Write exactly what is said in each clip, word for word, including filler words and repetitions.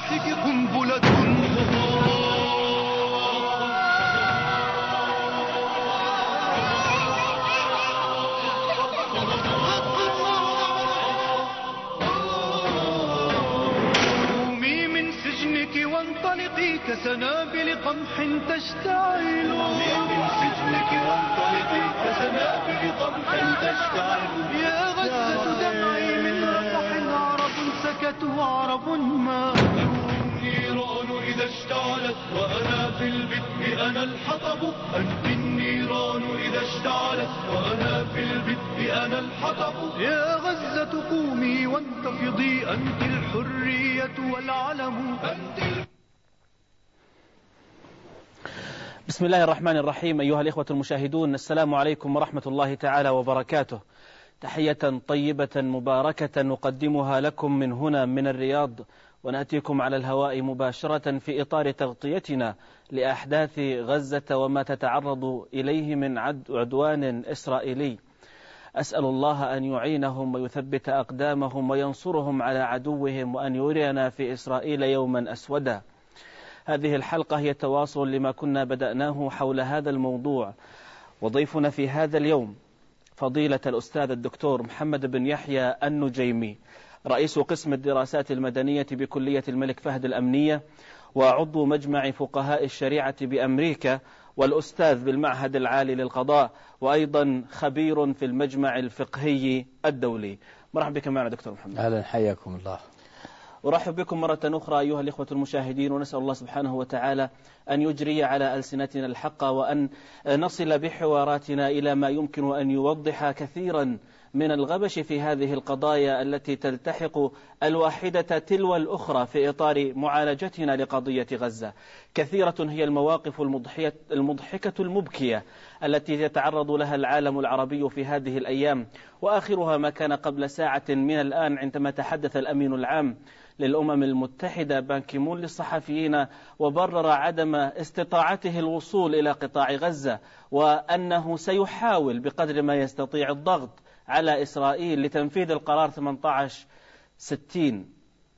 جراحك قنبلة. قومي من سجنك وانطلقي كسنابل قمح تشتعل. قومي من سجنك وانطلقي كسنابل قمح تشتعل. يا غزة دمعي من رفح عرب سكتوا عرب ما. النيران إذا اشتعلت وأنا في البدء أنا الحطب. أنت النيران إذا اشتعلت وأنا في البدء أنا الحطب. يا غزة قومي وانتفضي أنت الحرية والعلم. أنت. بسم الله الرحمن الرحيم. أيها الإخوة المشاهدون، السلام عليكم ورحمة الله تعالى وبركاته. تحية طيبة مباركة نقدمها لكم من هنا من الرياض، ونأتيكم على الهواء مباشرة في إطار تغطيتنا لأحداث غزة وما تتعرض إليه من عدوان إسرائيلي. أسأل الله أن يعينهم ويثبت أقدامهم وينصرهم على عدوهم، وأن يرينا في إسرائيل يوما أسودا. هذه الحلقة هي تواصل لما كنا بدأناه حول هذا الموضوع، وضيفنا في هذا اليوم فضيلة الأستاذ الدكتور محمد بن يحيى النجيمي، رئيس قسم الدراسات المدنية بكلية الملك فهد الأمنية، وعضو مجمع فقهاء الشريعة بأمريكا، والأستاذ بالمعهد العالي للقضاء، وأيضا خبير في المجمع الفقهي الدولي. مرحبا بك معنا دكتور محمد. أهلا، حياكم الله. أرحب بكم مرة أخرى أيها الإخوة المشاهدين، ونسأل الله سبحانه وتعالى أن يجري على ألسنتنا الحق، وأن نصل بحواراتنا إلى ما يمكن أن يوضح كثيرا من الغبش في هذه القضايا التي تلتحق الواحدة تلو الأخرى في إطار معالجتنا لقضية غزة. كثيرة هي المواقف المضحكة المبكية التي يتعرض لها العالم العربي في هذه الأيام، وآخرها ما كان قبل ساعة من الآن عندما تحدث الأمين العام للأمم المتحدة بان كي مون للصحفيين وبرر عدم استطاعته الوصول إلى قطاع غزة، وأنه سيحاول بقدر ما يستطيع الضغط على إسرائيل لتنفيذ القرار ثمانية عشر ستين.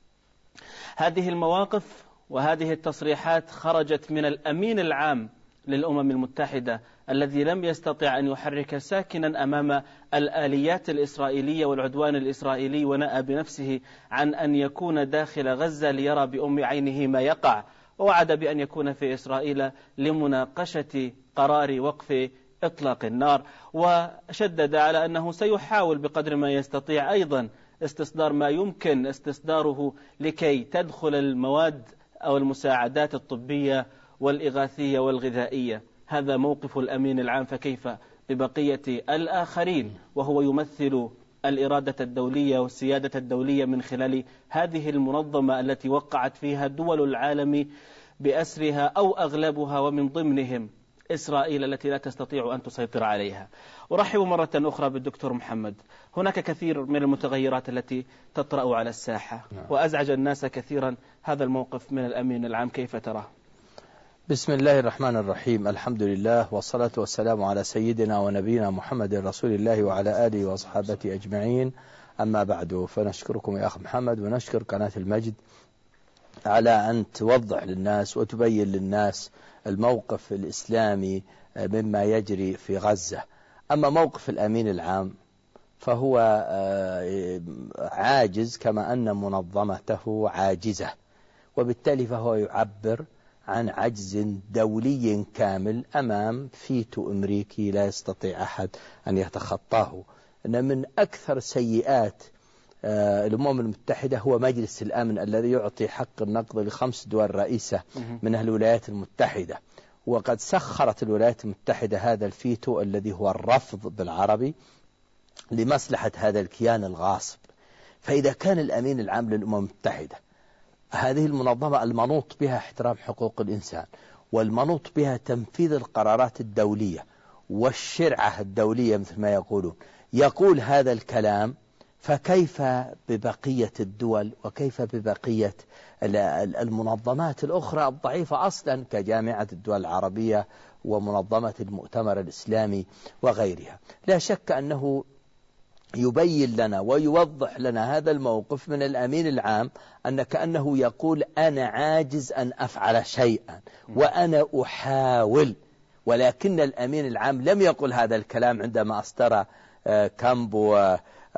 هذه المواقف وهذه التصريحات خرجت من الأمين العام للأمم المتحدة الذي لم يستطع أن يحرك ساكنا أمام الآليات الإسرائيلية والعدوان الإسرائيلي، ونأى بنفسه عن أن يكون داخل غزة ليرى بأم عينه ما يقع، ووعد بأن يكون في إسرائيل لمناقشة قرار وقف إطلاق النار، وشدد على أنه سيحاول بقدر ما يستطيع أيضا استصدار ما يمكن استصداره لكي تدخل المواد أو المساعدات الطبية والإغاثية والغذائية. هذا موقف الأمين العام، فكيف ببقية الآخرين وهو يمثل الإرادة الدولية والسيادة الدولية من خلال هذه المنظمة التي وقعت فيها دول العالم بأسرها أو أغلبها، ومن ضمنهم إسرائيل التي لا تستطيع أن تسيطر عليها. أرحب مرة أخرى بالدكتور محمد. هناك كثير من المتغيرات التي تطرأ على الساحة وأزعج الناس كثيرا هذا الموقف من الأمين العام، كيف تراه؟ بسم الله الرحمن الرحيم. الحمد لله والصلاة والسلام على سيدنا ونبينا محمد رسول الله وعلى آله وصحابته أجمعين. أما بعد، فنشكركم يا أخ محمد، ونشكر قناة المجد على أن توضح للناس وتبين للناس الموقف الإسلامي مما يجري في غزة. أما موقف الأمين العام فهو عاجز، كما أن منظمته عاجزة، وبالتالي فهو يعبر عن عجز دولي كامل أمام فيتو أمريكي لا يستطيع أحد أن يتخطاه. إن من أكثر سيئات الأمم المتحدة هو مجلس الأمن الذي يعطي حق النقض لخمس دول رئيسة من الولايات المتحدة، وقد سخرت الولايات المتحدة هذا الفيتو الذي هو الرفض بالعربي لمصلحة هذا الكيان الغاصب. فإذا كان الأمين العام للأمم المتحدة، هذه المنظمة المنوط بها احترام حقوق الإنسان والمنوط بها تنفيذ القرارات الدولية والشرعة الدولية مثل ما يقولون، يقول هذا الكلام، فكيف ببقية الدول وكيف ببقية المنظمات الأخرى الضعيفة أصلا كجامعة الدول العربية ومنظمة المؤتمر الإسلامي وغيرها؟ لا شك أنه يبين لنا ويوضح لنا هذا الموقف من الأمين العام أن كأنه يقول أنا عاجز أن أفعل شيئا وأنا أحاول. ولكن الأمين العام لم يقل هذا الكلام عندما أصدر كامبو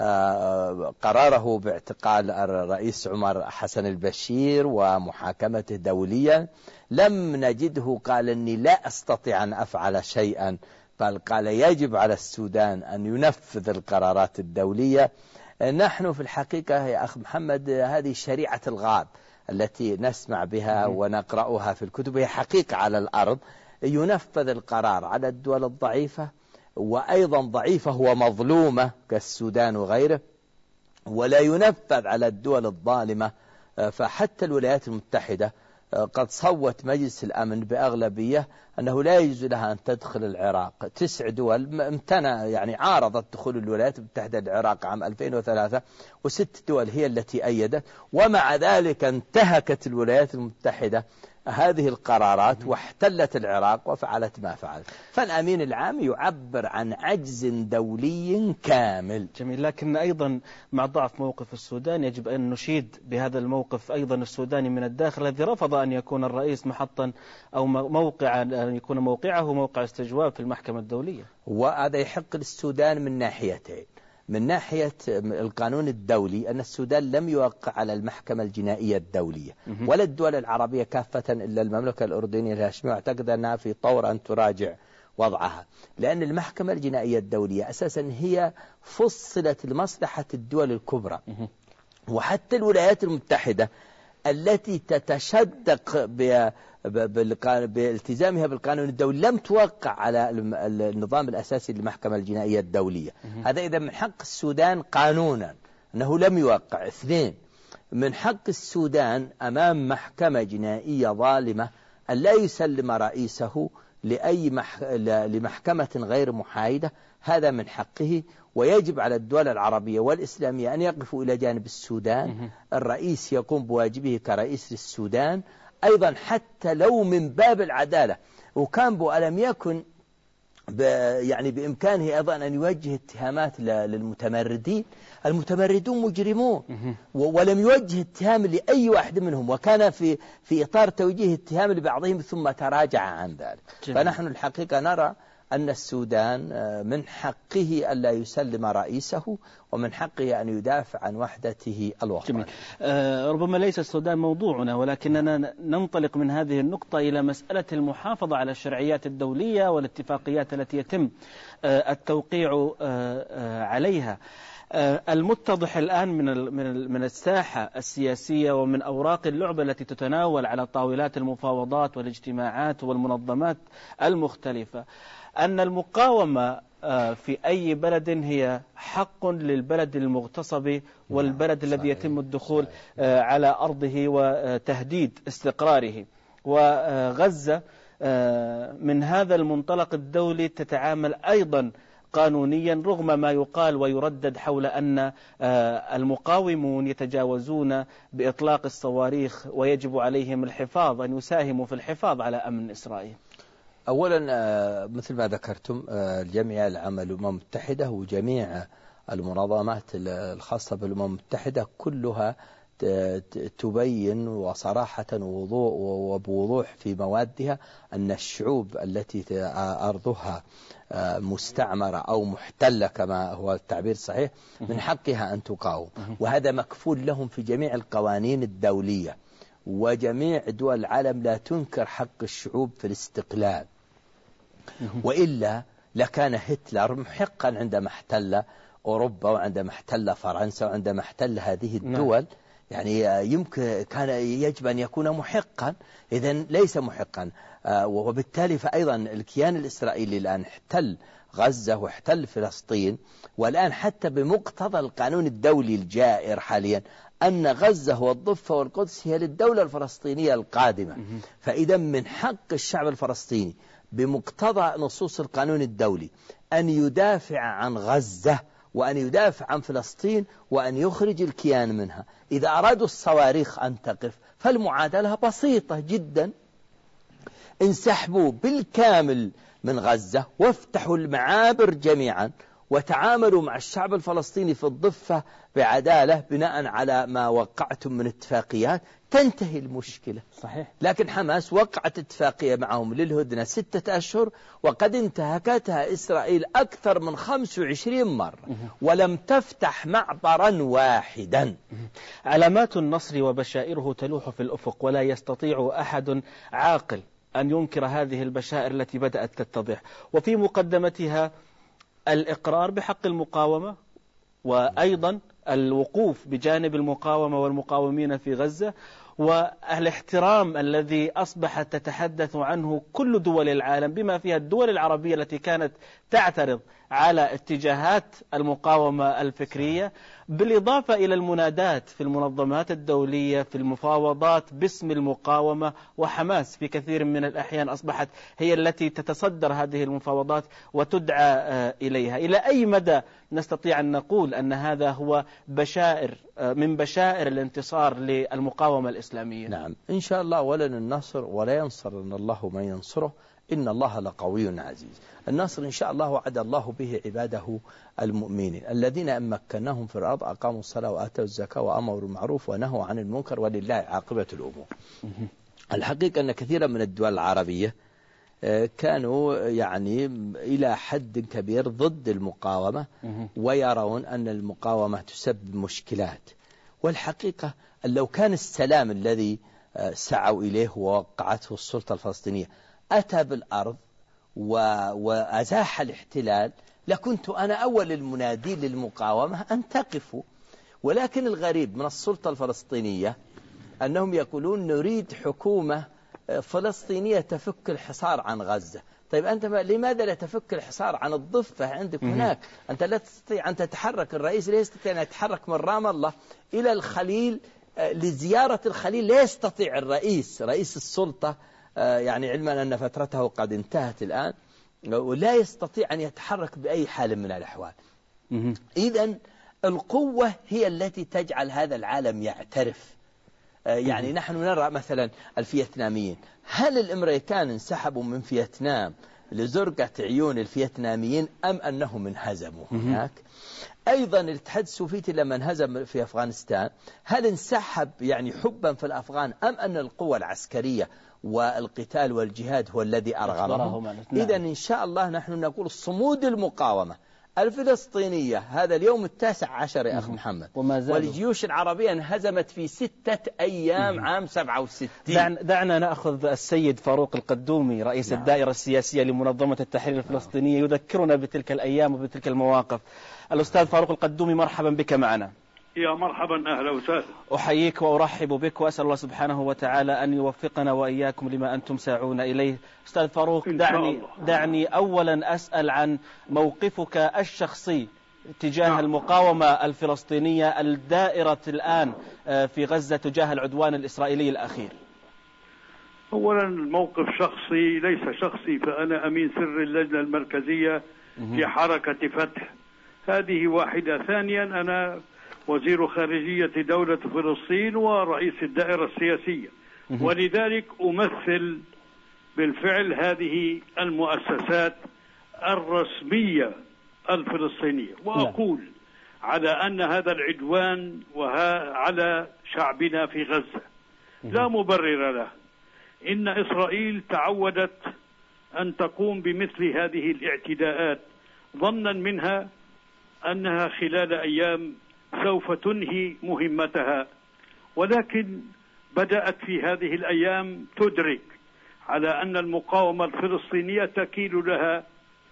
قراره باعتقال الرئيس عمر حسن البشير ومحاكمته دوليا. لم نجده قال أني لا أستطيع أن أفعل شيئا، بل قال يجب على السودان أن ينفذ القرارات الدولية. نحن في الحقيقة يا أخ محمد هذه شريعة الغاب التي نسمع بها ونقرأها في الكتب هي حقيقة على الأرض. ينفذ القرار على الدول الضعيفة وأيضا ضعيفة ومظلومة كالسودان وغيره، ولا ينفذ على الدول الظالمة. فحتى الولايات المتحدة قد صوت مجلس الأمن بأغلبية أنه لا يجوز لها أن تدخل العراق. تسع دول امتنع يعني عارضت دخول الولايات المتحدة العراق عام ألفين وثلاثة، وست دول هي التي أيدت، ومع ذلك انتهكت الولايات المتحدة هذه القرارات واحتلت العراق وفعلت ما فعلت. فالأمين العام يعبر عن عجز دولي كامل. جميل. لكن أيضا مع ضعف موقف السودان يجب أن نشيد بهذا الموقف أيضا السوداني من الداخل الذي رفض أن يكون الرئيس محطا أو موقعا، أن يكون موقعه موقع استجواب في المحكمة الدولية. وهذا يحق للسودان من ناحيتين. من ناحية القانون الدولي أن السودان لم يوقع على المحكمة الجنائية الدولية ولا الدول العربية كافة إلا المملكة الأردنية الهاشمية، واعتقد أنها في طور أن تراجع وضعها، لأن المحكمة الجنائية الدولية أساسا هي فصلت لمصلحة الدول الكبرى. وحتى الولايات المتحدة التي تتشدق بالتزامها بالقانون الدولي لم توقع على النظام الأساسي للمحكمة الجنائية الدولية. هذا إذا من حق السودان قانونا أنه لم يوقع. اثنين، من حق السودان أمام محكمة جنائية ظالمة أن لا يسلم رئيسه لأي مح... لمحكمة غير محايدة. هذا من حقه، ويجب على الدول العربية والإسلامية أن يقفوا إلى جانب السودان. الرئيس يقوم بواجبه كرئيس للسودان أيضا حتى لو من باب العدالة. وكامبو ألم يكن ب يعني بإمكانه أيضا أن يوجه اتهامات للمتمردين. المتمردون مجرمون، ولم يوجه اتهام لأي واحد منهم، وكان في في إطار توجيه اتهام لبعضهم ثم تراجع عن ذلك. جميل. فنحن الحقيقة نرى أن السودان من حقه ألا يسلم رئيسه، ومن حقه أن يدافع عن وحدته الوطنية. أه ربما ليس السودان موضوعنا، ولكننا ننطلق من هذه النقطة إلى مسألة المحافظة على الشرعيات الدولية والاتفاقيات التي يتم أه التوقيع أه عليها. المتضح الآن من من الساحة السياسية ومن أوراق اللعبة التي تتناول على طاولات المفاوضات والاجتماعات والمنظمات المختلفة أن المقاومة في أي بلد هي حق للبلد المغتصب والبلد الذي يتم الدخول على أرضه وتهديد استقراره. وغزة من هذا المنطلق الدولي تتعامل أيضا قانونيا، رغم ما يقال ويردد حول أن المقاومون يتجاوزون بإطلاق الصواريخ ويجب عليهم الحفاظ أن يساهموا في الحفاظ على أمن إسرائيل. أولا مثل ما ذكرتم الجمعية العامة للأمم المتحدة وجميع المنظمات الخاصة بالأمم المتحدة كلها تبين وصراحة وبوضوح في موادها أن الشعوب التي أرضها مستعمرة أو محتلة كما هو التعبير الصحيح من حقها أن تقاوم، وهذا مكفول لهم في جميع القوانين الدولية. وجميع دول العالم لا تنكر حق الشعوب في الاستقلال، وإلا لكان هتلر محقا عندما احتل أوروبا وعندما احتل فرنسا وعندما احتل هذه الدول. يعني يمكن كان يجب أن يكون محقا، إذن ليس محقا. وبالتالي فأيضا الكيان الإسرائيلي الآن احتل غزة واحتل فلسطين، والآن حتى بمقتضى القانون الدولي الجائر حاليا أن غزة والضفة والقدس هي للدولة الفلسطينية القادمة. فإذا من حق الشعب الفلسطيني بمقتضى نصوص القانون الدولي أن يدافع عن غزة وأن يدافع عن فلسطين وأن يخرج الكيان منها. إذا أرادوا الصواريخ أن تقف فالمعادلة بسيطة جدا، انسحبوا بالكامل من غزة وافتحوا المعابر جميعا وتعاملوا مع الشعب الفلسطيني في الضفة بعدالة بناء على ما وقعتم من اتفاقيات، تنتهي المشكلة. صحيح. لكن حماس وقعت اتفاقية معهم للهدنة ستة أشهر، وقد انتهكتها إسرائيل أكثر من خمس وعشرين مرة ولم تفتح معبرا واحدا. علامات النصر وبشائره تلوح في الأفق، ولا يستطيع أحد عاقل أن ينكر هذه البشائر التي بدأت تتضح، وفي مقدمتها الإقرار بحق المقاومة، وأيضا الوقوف بجانب المقاومة والمقاومين في غزة، والاحترام الذي أصبحت تتحدث عنه كل دول العالم بما فيها الدول العربية التي كانت تعترض على اتجاهات المقاومة الفكرية، بالإضافة إلى المنادات في المنظمات الدولية في المفاوضات باسم المقاومة. وحماس في كثير من الأحيان أصبحت هي التي تتصدر هذه المفاوضات وتدعى إليها. إلى أي مدى نستطيع أن نقول أن هذا هو بشائر من بشائر الانتصار للمقاومة الإسلامية؟ نعم إن شاء الله، ولن النصر ولا ينصرن الله من ينصره، إن الله لقوي عزيز. النصر إن شاء الله وعد الله به عباده المؤمنين الذين إن مكناهم في الأرض أقاموا الصلاة وآتوا الزكاة وأمروا بالمعروف ونهوا عن المنكر ولله عاقبة الأمور. الحقيقة أن كثيرا من الدول العربية كانوا يعني إلى حد كبير ضد المقاومة، ويرون أن المقاومة تسبب مشكلات. والحقيقة أن لو كان السلام الذي سعوا إليه ووقعته السلطة الفلسطينية أتى بالأرض وأزاح الاحتلال، لكنت أنا أول المنادين للمقاومة أن تقفوا. ولكن الغريب من السلطة الفلسطينية أنهم يقولون نريد حكومة فلسطينية تفك الحصار عن غزة. طيب أنت لماذا لا تفك الحصار عن الضفة عندك هناك؟ أنت لا تستطيع أن تتحرك، الرئيس لا يستطيع أن يتحرك من رام الله إلى الخليل لزيارة الخليل، لا يستطيع الرئيس رئيس السلطة، يعني علما أن فترته قد انتهت الآن، ولا يستطيع أن يتحرك بأي حال من الأحوال. إذن القوة هي التي تجعل هذا العالم يعترف. يعني نحن نرى مثلا الفيتناميين، هل الأمريكان انسحبوا من فيتنام لزرقة عيون الفيتناميين أم أنهم انهزموا هناك؟ أيضا الاتحاد السوفيتي لما انهزم في أفغانستان هل انسحب يعني حبا في الأفغان أم أن القوة العسكرية والقتال والجهاد هو الذي أرغمهم؟ إذا إن شاء الله نحن نقول صمود المقاومة الفلسطينية هذا اليوم التاسع عشر يا أخ محمد، والجيوش العربية انهزمت في ستة أيام عام سبعة وستين. دعنا نأخذ السيد فاروق القدومي رئيس نعم. الدائرة السياسية لمنظمة التحرير الفلسطينية يذكرنا بتلك الأيام وبتلك المواقف. الأستاذ فاروق القدومي مرحبا بك معنا. يا مرحبا، أهلا وسهلا. أحييك وأرحب بك وأسأل الله سبحانه وتعالى أن يوفقنا وإياكم لما أنتم ساعون إليه. أستاذ فاروق دعني, دعني أولا أسأل عن موقفك الشخصي تجاه نعم. المقاومة الفلسطينية الدائرة الآن في غزة تجاه العدوان الإسرائيلي الأخير. أولا الموقف شخصي ليس شخصي، فأنا أمين سر اللجنة المركزية في حركة فتح، هذه واحدة. ثانيا أنا وزير خارجية دولة فلسطين ورئيس الدائرة السياسية، ولذلك أمثل بالفعل هذه المؤسسات الرسمية الفلسطينية، وأقول على أن هذا العدوان وعلى شعبنا في غزة لا مبرر له. إن إسرائيل تعودت أن تقوم بمثل هذه الاعتداءات ظنا منها أنها خلال أيام سوف تنهي مهمتها، ولكن بدأت في هذه الأيام تدرك على أن المقاومة الفلسطينية تكيل لها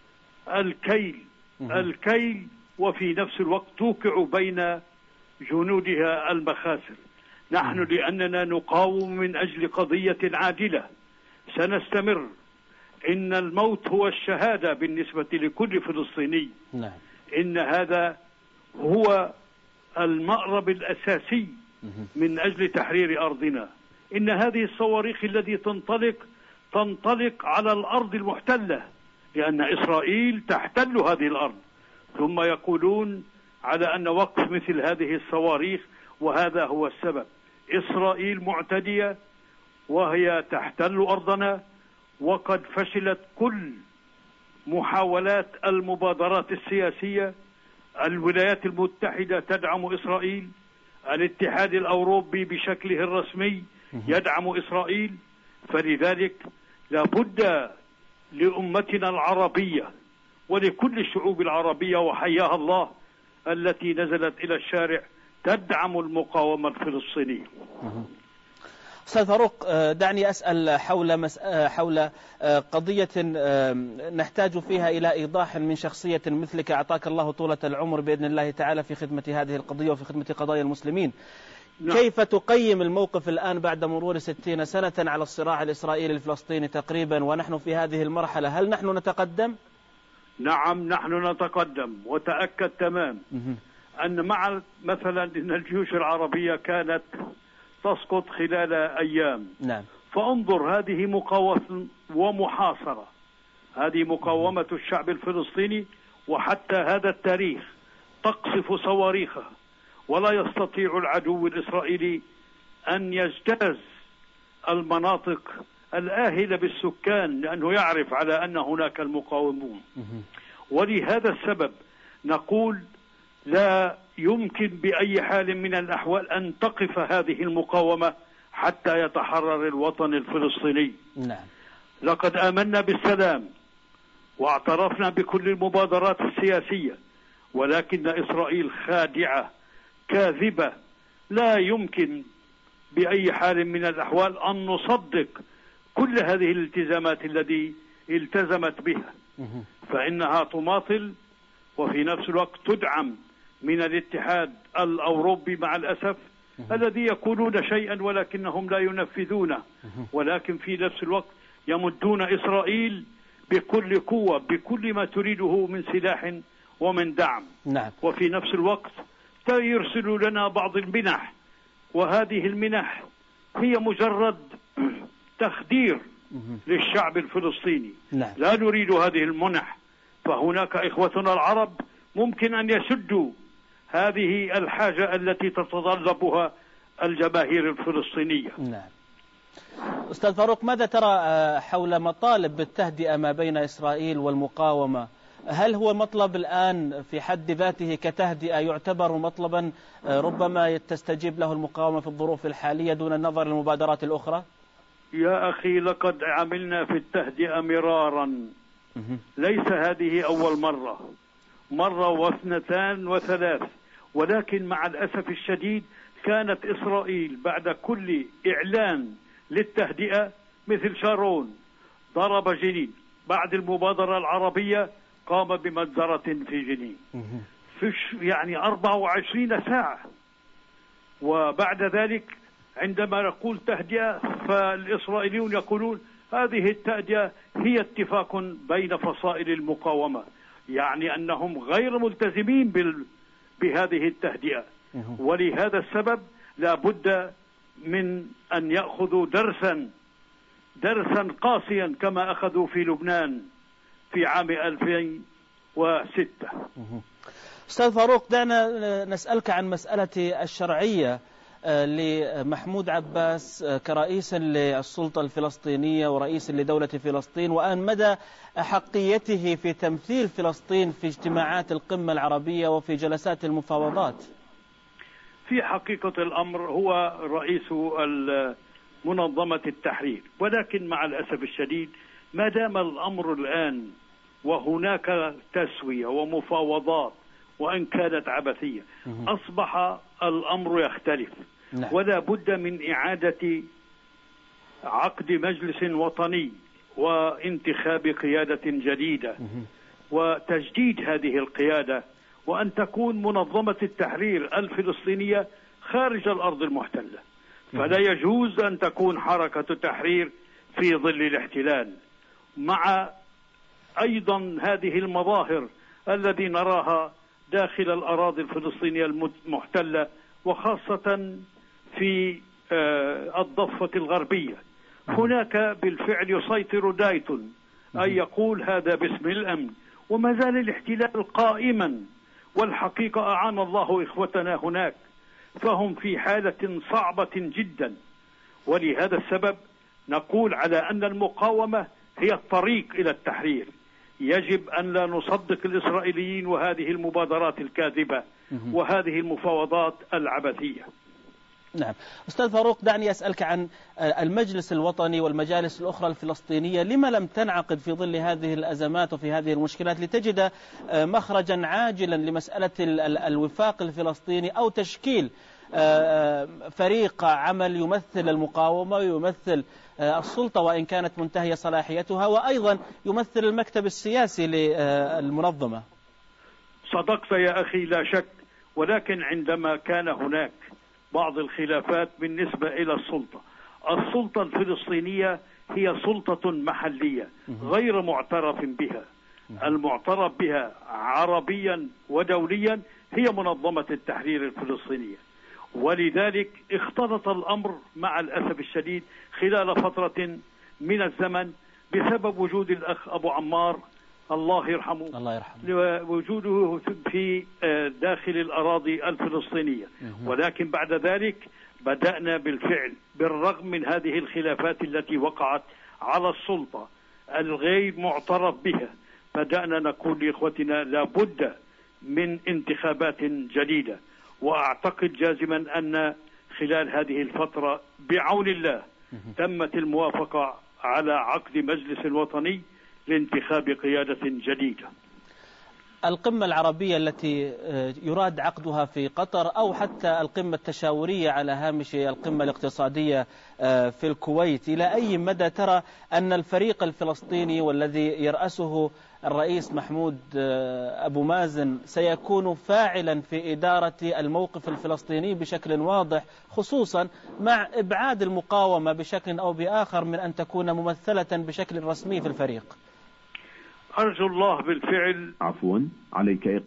الكيل الكيل وفي نفس الوقت توقع بين جنودها المخاسر. نحن لأننا نقاوم من أجل قضية عادلة سنستمر. إن الموت هو الشهادة بالنسبة لكل فلسطيني. إن هذا هو المأرب الأساسي من أجل تحرير أرضنا. إن هذه الصواريخ التي تنطلق تنطلق على الأرض المحتلة، لأن إسرائيل تحتل هذه الأرض، ثم يقولون على أن وقف مثل هذه الصواريخ، وهذا هو السبب. إسرائيل معتدية وهي تحتل أرضنا، وقد فشلت كل محاولات المبادرات السياسية. الولايات المتحدة تدعم إسرائيل، الاتحاد الأوروبي بشكله الرسمي يدعم إسرائيل. فلذلك لابد لأمتنا العربية ولكل الشعوب العربية وحياها الله التي نزلت إلى الشارع تدعم المقاومة الفلسطينية. أستاذ فاروق، دعني أسأل حول مس... حول قضية نحتاج فيها إلى إيضاح من شخصية مثلك أعطاك الله طولة العمر بإذن الله تعالى في خدمة هذه القضية وفي خدمة قضايا المسلمين. نعم. كيف تقيم الموقف الآن بعد مرور ستين سنة على الصراع الإسرائيلي الفلسطيني تقريبا ونحن في هذه المرحلة؟ هل نحن نتقدم؟ نعم نحن نتقدم، وتأكد تمام أن مع مثلا أن الجيوش العربية كانت تسقط خلال أيام. نعم. فانظر هذه مقاومة ومحاصرة، هذه مقاومة الشعب الفلسطيني، وحتى هذا التاريخ تقصف صواريخها ولا يستطيع العدو الإسرائيلي أن يجتاز المناطق الآهلة بالسكان لأنه يعرف على أن هناك المقاومون. ولهذا السبب نقول لا يمكن بأي حال من الأحوال أن تقف هذه المقاومة حتى يتحرر الوطن الفلسطيني. نعم. لقد آمنا بالسلام واعترفنا بكل المبادرات السياسية، ولكن إسرائيل خادعة كاذبة، لا يمكن بأي حال من الأحوال أن نصدق كل هذه الالتزامات التي التزمت بها، فإنها تماطل وفي نفس الوقت تدعم من الاتحاد الأوروبي مع الأسف الذي يقولون شيئا ولكنهم لا ينفذونه، ولكن في نفس الوقت يمدون إسرائيل بكل قوة بكل ما تريده من سلاح ومن دعم. نعم. وفي نفس الوقت يرسلوا لنا بعض المنح، وهذه المنح هي مجرد تخدير للشعب الفلسطيني. نعم. لا نريد هذه المنح، فهناك إخوتنا العرب ممكن أن يسدوا هذه الحاجة التي تتطلبها الجماهير الفلسطينية. نعم. أستاذ فاروق، ماذا ترى حول مطالب بالتهدئة ما بين إسرائيل والمقاومة؟ هل هو مطلب الآن في حد ذاته كتهدئة يعتبر مطلبا ربما تستجيب له المقاومة في الظروف الحالية دون النظر للمبادرات الأخرى؟ يا أخي لقد عملنا في التهدئة مرارا، ليس هذه أول مرة، مرة واثنتان وثلاث، ولكن مع الأسف الشديد كانت إسرائيل بعد كل إعلان للتهدئة مثل شارون ضرب جنين، بعد المبادرة العربية قام بمجزرة في جنين في يعني أربع وعشرين ساعة، وبعد ذلك عندما نقول تهدئة فالإسرائيليون يقولون هذه التهدئة هي اتفاق بين فصائل المقاومة، يعني أنهم غير ملتزمين بال... بهذه التهدئة. ولهذا السبب لا بد من أن يأخذوا درسا درسا قاسيا كما أخذوا في لبنان في عام ألفين وستة. أستاذ فاروق، دعنا نسألك عن مسألة الشرعية لمحمود عباس كرئيس للسلطة الفلسطينية ورئيس لدولة فلسطين، وأن مدى حقيته في تمثيل فلسطين في اجتماعات القمة العربية وفي جلسات المفاوضات. في حقيقة الأمر هو رئيس منظمة التحرير، ولكن مع الأسف الشديد ما دام الأمر الآن وهناك تسوية ومفاوضات وإن كانت عبثية أصبح الأمر يختلف. نعم. ولا بد من إعادة عقد مجلس وطني وانتخاب قيادة جديدة وتجديد هذه القيادة، وأن تكون منظمة التحرير الفلسطينية خارج الأرض المحتلة، فلا يجوز أن تكون حركة تحرير في ظل الاحتلال، مع أيضا هذه المظاهر الذي نراها داخل الأراضي الفلسطينية المحتلة وخاصة في الضفة الغربية. هناك بالفعل يسيطر دايتون أي يقول هذا باسم الأمن، وما زال الاحتلال قائما، والحقيقة أعان الله إخوتنا هناك، فهم في حالة صعبة جدا. ولهذا السبب نقول على أن المقاومة هي الطريق إلى التحرير، يجب أن لا نصدق الإسرائيليين وهذه المبادرات الكاذبة وهذه المفاوضات العبثية. نعم أستاذ فاروق، دعني أسألك عن المجلس الوطني والمجالس الأخرى الفلسطينية، لما لم تنعقد في ظل هذه الأزمات وفي هذه المشكلات لتجد مخرجا عاجلا لمسألة الوفاق الفلسطيني أو تشكيل فريق عمل يمثل المقاومة ويمثل السلطة وإن كانت منتهية صلاحيتها، وأيضا يمثل المكتب السياسي للمنظمة؟ صدقت يا أخي لا شك، ولكن عندما كان هناك بعض الخلافات بالنسبة إلى السلطة، السلطة الفلسطينية هي سلطة محلية غير معترف بها. المعترف بها عربيا ودوليا هي منظمة التحرير الفلسطينية، ولذلك اختلط الأمر مع الأسف الشديد خلال فترة من الزمن بسبب وجود الأخ أبو عمار الله يرحمه, الله يرحمه. وجوده في داخل الأراضي الفلسطينية. ولكن بعد ذلك بدأنا بالفعل بالرغم من هذه الخلافات التي وقعت على السلطة الغير معترف بها، بدأنا نقول لإخوتنا لابد من انتخابات جديدة. وأعتقد جازما أن خلال هذه الفترة بعون الله تمت الموافقة على عقد مجلس وطني لانتخاب قيادة جديدة. القمة العربية التي يراد عقدها في قطر أو حتى القمة التشاورية على هامش القمة الاقتصادية في الكويت، إلى أي مدى ترى أن الفريق الفلسطيني والذي يرأسه الرئيس محمود أبو مازن سيكون فاعلا في إدارة الموقف الفلسطيني بشكل واضح، خصوصا مع إبعاد المقاومة بشكل أو بآخر من أن تكون ممثلة بشكل رسمي في الفريق؟ أرجو الله بالفعل. عفوا عليك إق...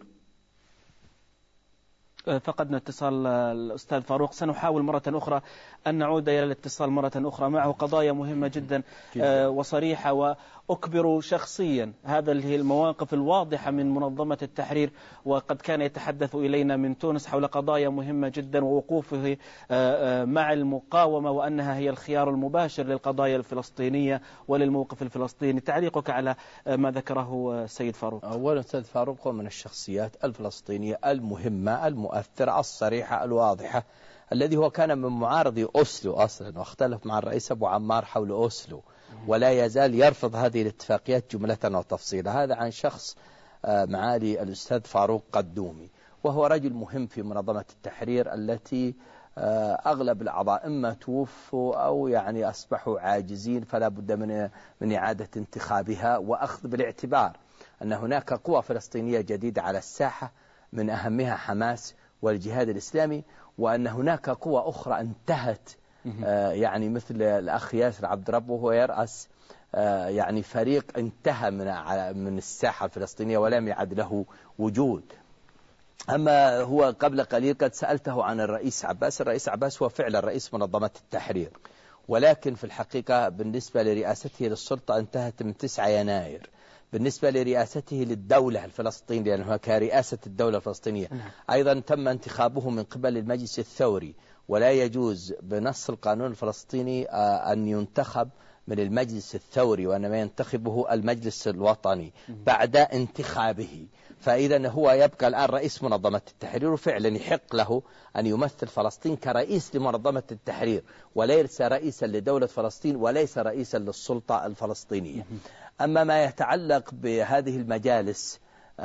فقدنا اتصال الأستاذ فاروق، سنحاول مرة أخرى أن نعود إلى الاتصال مرة أخرى معه. قضايا مهمة جدا وصريحة، وأكبر شخصيا هذا اللي هي المواقف الواضحة من منظمة التحرير، وقد كان يتحدث إلينا من تونس حول قضايا مهمة جدا ووقوفه مع المقاومة وأنها هي الخيار المباشر للقضايا الفلسطينية وللموقف الفلسطيني. تعليقك على ما ذكره السيد فاروق؟ أولا السيد فاروق هو من الشخصيات الفلسطينية المهمة المؤثرة الصريحة الواضحة، الذي هو كان من معارضي أوسلو أصلا، واختلف مع الرئيس أبو عمار حول أوسلو، ولا يزال يرفض هذه الاتفاقيات جملة وتفصيلا. هذا عن شخص معالي الأستاذ فاروق قدومي، وهو رجل مهم في منظمة التحرير التي أغلب الأعضاء إما توفوا أو يعني أصبحوا عاجزين، فلا بد من من إعادة انتخابها، وأخذ بالاعتبار أن هناك قوى فلسطينية جديدة على الساحة من أهمها حماس والجهاد الإسلامي، وأن هناك قوى أخرى انتهت يعني مثل الأخ ياسر عبد ربه وهو يرأس يعني فريق انتهى من من الساحة الفلسطينية ولم يعد له وجود. أما هو قبل قليل قد سألته عن الرئيس عباس. الرئيس عباس هو فعلا رئيس منظمة التحرير، ولكن في الحقيقة بالنسبة لرئاسته للسلطة انتهت من تسعة يناير. بالنسبة لرئاسته للدولة الفلسطينية، لأنه كرئاسة الدولة الفلسطينية أيضا تم انتخابه من قبل المجلس الثوري، ولا يجوز بنص القانون الفلسطيني أن ينتخب من المجلس الثوري، وإنما ينتخبه المجلس الوطني بعد انتخابه. فإذا هو يبقى الآن رئيس منظمة التحرير، وفعلا يحق له أن يمثل فلسطين كرئيس لمنظمة التحرير، وليس رئيسا لدولة فلسطين وليس رئيسا للسلطة الفلسطينية. أما ما يتعلق بهذه المجالس،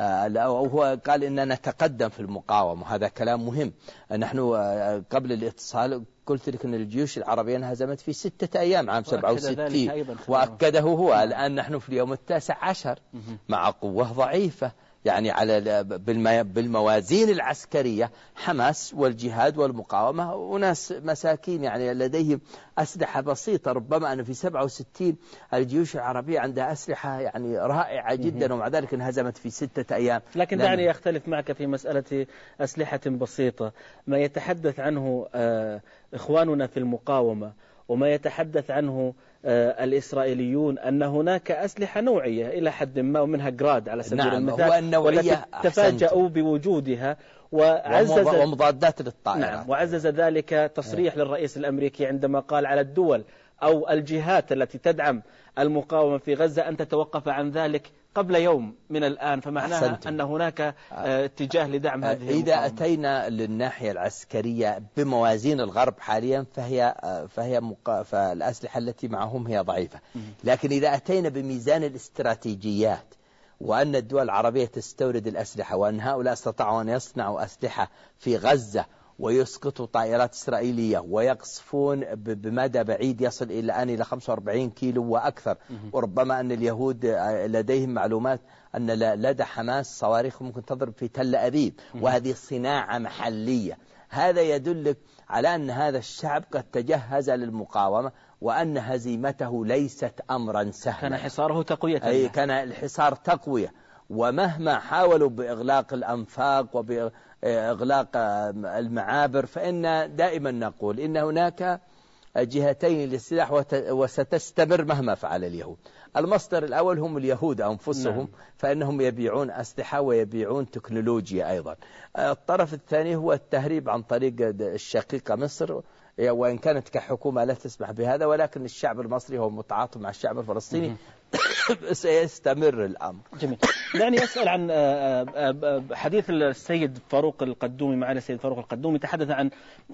هو قال إننا نتقدم في المقاومة، هذا كلام مهم. نحن قبل الاتصال قلت لك أن الجيوش العربية انهزمت في ستة أيام عام سبعة وستين، وأكده هو. الآن نحن في اليوم التاسع عشر مع قوة ضعيفة، يعني على بالموازين العسكرية حماس والجهاد والمقاومة وناس مساكين يعني لديهم أسلحة بسيطة. ربما أن في سبعة وستين الجيوش العربية عندها أسلحة يعني رائعة جدا، ومع ذلك انهزمت في ستة أيام. لكن دعني أختلف معك في مسألة أسلحة بسيطة. ما يتحدث عنه إخواننا في المقاومة وما يتحدث عنه الإسرائيليون أن هناك أسلحة نوعية إلى حد ما، ومنها جراد على سبيل نعم المثال، والتي تفاجأوا بوجودها وعزز ومضادات للطائرات. نعم، وعزز ذلك تصريح اه. للرئيس الأمريكي عندما قال على الدول أو الجهات التي تدعم المقاومة في غزة أن تتوقف عن ذلك قبل يوم من الآن، فمعناها أحسنتم. أن هناك اتجاه لدعم هذه إذا المقاومة. أتينا للناحية العسكرية بموازين الغرب حاليا فهي فهي مق... فالأسلحة التي معهم هي ضعيفة، لكن إذا أتينا بميزان الاستراتيجيات وأن الدول العربية تستورد الأسلحة، وأن هؤلاء استطاعوا أن يصنعوا أسلحة في غزة ويسقطوا طائرات إسرائيلية ويقصفون بمدى بعيد يصل إلى الآن إلى خمسة وأربعين كيلو وأكثر، وربما أن اليهود لديهم معلومات أن لدى حماس صواريخ ممكن تضرب في تل أبيب، وهذه صناعة محلية. هذا يدلك على أن هذا الشعب قد تجهز للمقاومة، وأن هزيمته ليست أمرا سهلا. كان حصاره تقوية، أي كان الحصار تقوية، ومهما حاولوا بإغلاق الأنفاق وبإغلاق المعابر فإن دائما نقول إن هناك جهتين للسلاح وستستمر مهما فعل اليهود. المصدر الأول هم اليهود أنفسهم، نعم. فإنهم يبيعون أسلحة ويبيعون تكنولوجيا أيضا. الطرف الثاني هو التهريب عن طريق الشقيقة مصر، وإن كانت كحكومة لا تسمح بهذا، ولكن الشعب المصري هو متعاطف مع الشعب الفلسطيني سيستمر الأمر. جميل. دعني أسأل عن حديث السيد فاروق القدومي. معنا السيد فاروق القدومي تحدث عن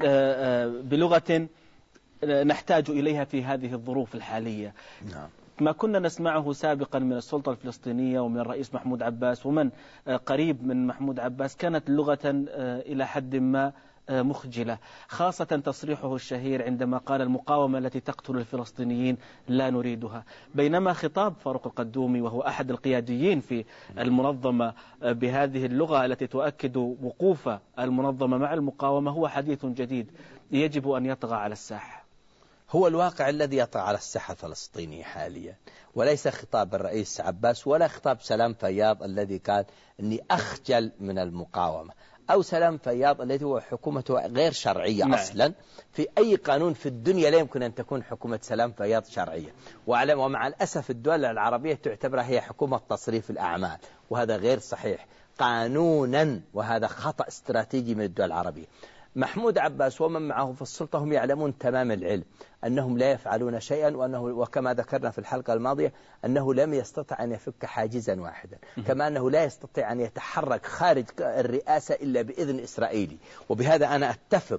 بلغة نحتاج إليها في هذه الظروف الحالية. نعم. ما كنا نسمعه سابقا من السلطة الفلسطينية ومن الرئيس محمود عباس ومن قريب من محمود عباس كانت لغة إلى حد ما مخجلة، خاصة تصريحه الشهير عندما قال المقاومة التي تقتل الفلسطينيين لا نريدها، بينما خطاب فاروق القدومي وهو أحد القياديين في المنظمة بهذه اللغة التي تؤكد وقوف المنظمة مع المقاومة هو حديث جديد يجب أن يطغى على الساحة. هو الواقع الذي يطغى على الساحة الفلسطينية حاليا، وليس خطاب الرئيس عباس ولا خطاب سلام فياض الذي قال أني أخجل من المقاومة، أو سلام فياض الذي هو حكومته غير شرعية. نعم. أصلا في أي قانون في الدنيا لا يمكن أن تكون حكومة سلام فياض شرعية، ومع الأسف الدول العربية تعتبرها هي حكومة تصريف الأعمال، وهذا غير صحيح قانونا، وهذا خطأ استراتيجي من الدول العربية. محمود عباس ومن معه في السلطة هم يعلمون تمام العلم أنهم لا يفعلون شيئا، وأنه وكما ذكرنا في الحلقة الماضية أنه لم يستطع أن يفك حاجزا واحدا، كما أنه لا يستطيع أن يتحرك خارج الرئاسة إلا بإذن إسرائيلي. وبهذا أنا أتفق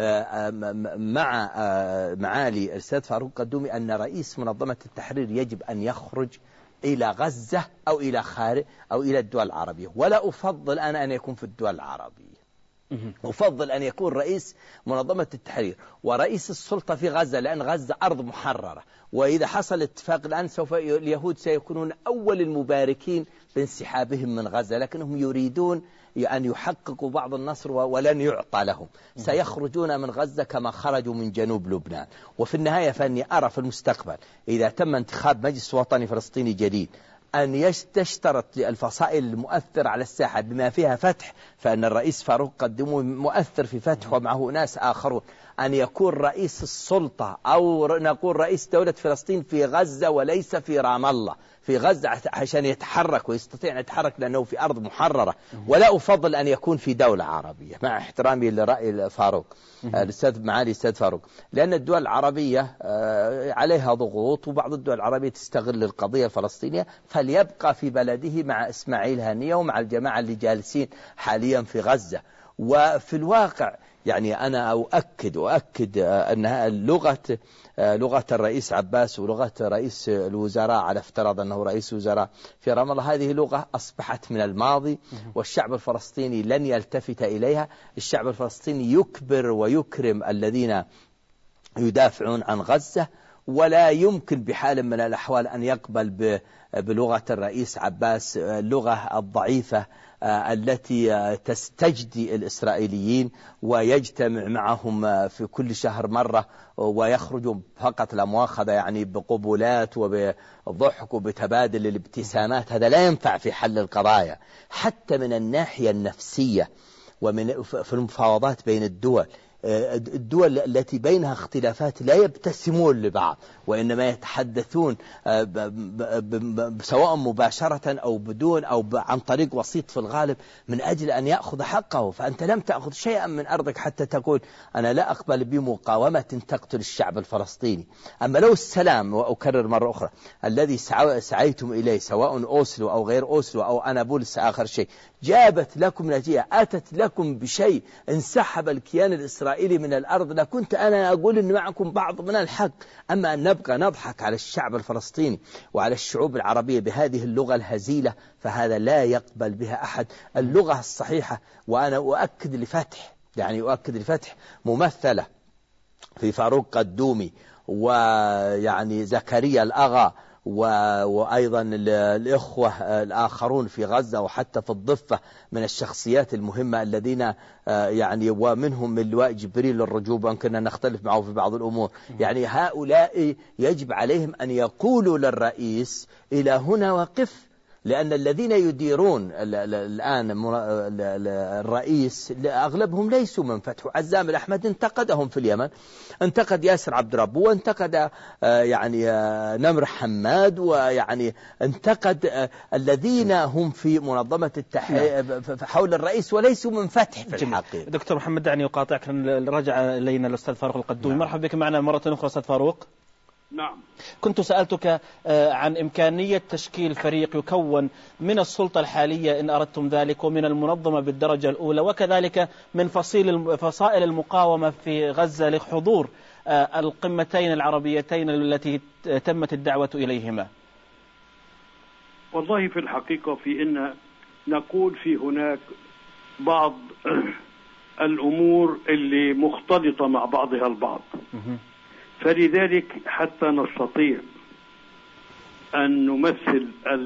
مع معالي الأستاذ فاروق القدومي أن رئيس منظمة التحرير يجب أن يخرج إلى غزة أو إلى خارج أو إلى الدول العربية، ولا أفضل أنا أن يكون في الدول العربية، أفضل أن يكون رئيس منظمة التحرير ورئيس السلطة في غزة، لأن غزة أرض محررة، وإذا حصل اتفاق الآن سوف اليهود سيكونون أول المباركين بانسحابهم من غزة، لكنهم يريدون أن يحققوا بعض النصر ولن يعطى لهم، سيخرجون من غزة كما خرجوا من جنوب لبنان. وفي النهاية فإني أرى في المستقبل إذا تم انتخاب مجلس وطني فلسطيني جديد أن تشترط الفصائل المؤثرة على الساحة بما فيها فتح، فإن الرئيس فاروق قدمه مؤثر في فتح ومعه ناس آخرون، أن يكون رئيس السلطة أو نقول رئيس دولة فلسطين في غزة وليس في رام الله، في غزة عشان يتحرك ويستطيع أن يتحرك لأنه في أرض محررة، ولا أفضل أن يكون في دولة عربية، مع احترامي لرأي فاروق الأستاذ معالي الأستاذ فاروق، لأن الدول العربية عليها ضغوط، وبعض الدول العربية تستغل القضية الفلسطينية، فليبقى في بلده مع إسماعيل هانية ومع الجماعة اللي جالسين حاليا في غزة. وفي الواقع يعني أنا أؤكد أؤكد أن اللغة لغة الرئيس عباس ولغة رئيس الوزراء، على افتراض أنه رئيس وزراء في رام الله، هذه لغة أصبحت من الماضي، والشعب الفلسطيني لن يلتفت إليها. الشعب الفلسطيني يكبر ويكرم الذين يدافعون عن غزة، ولا يمكن بحال من الأحوال أن يقبل بلغة الرئيس عباس، اللغة الضعيفة التي تستجدي الإسرائيليين ويجتمع معهم في كل شهر مرة ويخرجوا فقط لمؤاخذة، يعني بقبولات وبضحك وبتبادل الابتسامات. هذا لا ينفع في حل القضايا، حتى من الناحية النفسية ومن في المفاوضات بين الدول. الدول التي بينها اختلافات لا يبتسمون لبعض، وإنما يتحدثون سواء مباشرة أو بدون أو عن طريق وسيط في الغالب من أجل أن يأخذ حقه. فأنت لم تأخذ شيئا من أرضك حتى تقول أنا لا أقبل بمقاومة تقتل الشعب الفلسطيني. أما لو السلام، وأكرر مرة أخرى، الذي سعيتم إليه سواء أوسلو أو غير أوسلو أو أنابولس آخر شيء، جابت لكم نتيجة، أتت لكم بشيء، انسحب الكيان الإسرائيلي من الأرض، لكنت أنا أقول أن معكم بعض من الحق. أما أن نبقى نضحك على الشعب الفلسطيني وعلى الشعوب العربية بهذه اللغة الهزيلة فهذا لا يقبل بها أحد. اللغة الصحيحة، وأنا أؤكد لفتح يعني أؤكد لفتح ممثلة في فاروق قدومي ويعني زكريا الأغا وأيضا الإخوة الآخرون في غزة وحتى في الضفة من الشخصيات المهمة الذين يعني ومنهم من لواء جبريل الرجوب، وأن كنا نختلف معه في بعض الأمور. يعني هؤلاء يجب عليهم أن يقولوا للرئيس إلى هنا وقف، لأن الذين يديرون الآن الرئيس أغلبهم ليسوا من فتح. عزام الأحمد انتقدهم في اليمن، انتقد ياسر عبد ربه، وانتقد يعني نمر حماد، ويعني انتقد الذين هم في منظمة التحرير حول الرئيس وليسوا من فتح في الحقيقة. دكتور محمد دعني أقاطعك، رجع إلينا الأستاذ فاروق القدومي. نعم. مرحبا بك معنا مرة أخرى أستاذ فاروق. نعم. كنت سألتك عن إمكانية تشكيل فريق يكون من السلطة الحالية إن أردتم ذلك ومن المنظمة بالدرجة الأولى وكذلك من فصيل فصائل المقاومة في غزة لحضور القمتين العربيتين التي تمت الدعوة إليهما. والله في الحقيقة في إن نقول في هناك بعض الأمور اللي مختلطة مع بعضها البعض، فلذلك حتى نستطيع أن نمثل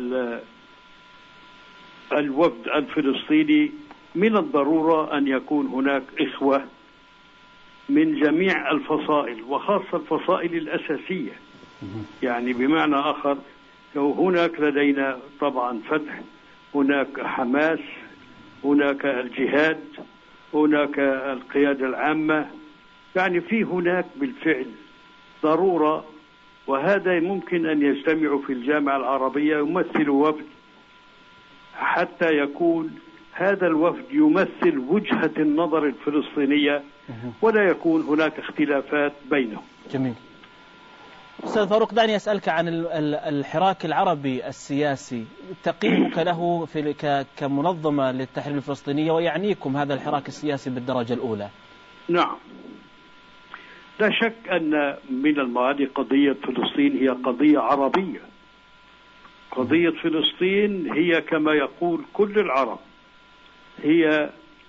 الوفد الفلسطيني من الضرورة أن يكون هناك إخوة من جميع الفصائل وخاصة الفصائل الأساسية. يعني بمعنى آخر لو هناك لدينا طبعا فتح، هناك حماس، هناك الجهاد، هناك القيادة العامة، يعني في هناك بالفعل ضرورة، وهذا ممكن أن يجتمعوا في الجامعة العربية يمثل وفد حتى يكون هذا الوفد يمثل وجهة النظر الفلسطينية ولا يكون هناك اختلافات بينهم. جميل. أستاذ فاروق دعني أسألك عن الحراك العربي السياسي، تقييمك له في كمنظمة للتحرير الفلسطينية، ويعنيكم هذا الحراك السياسي بالدرجة الأولى؟ نعم، لا شك أن من المعاني قضية فلسطين هي قضية عربية. قضية فلسطين هي كما يقول كل العرب هي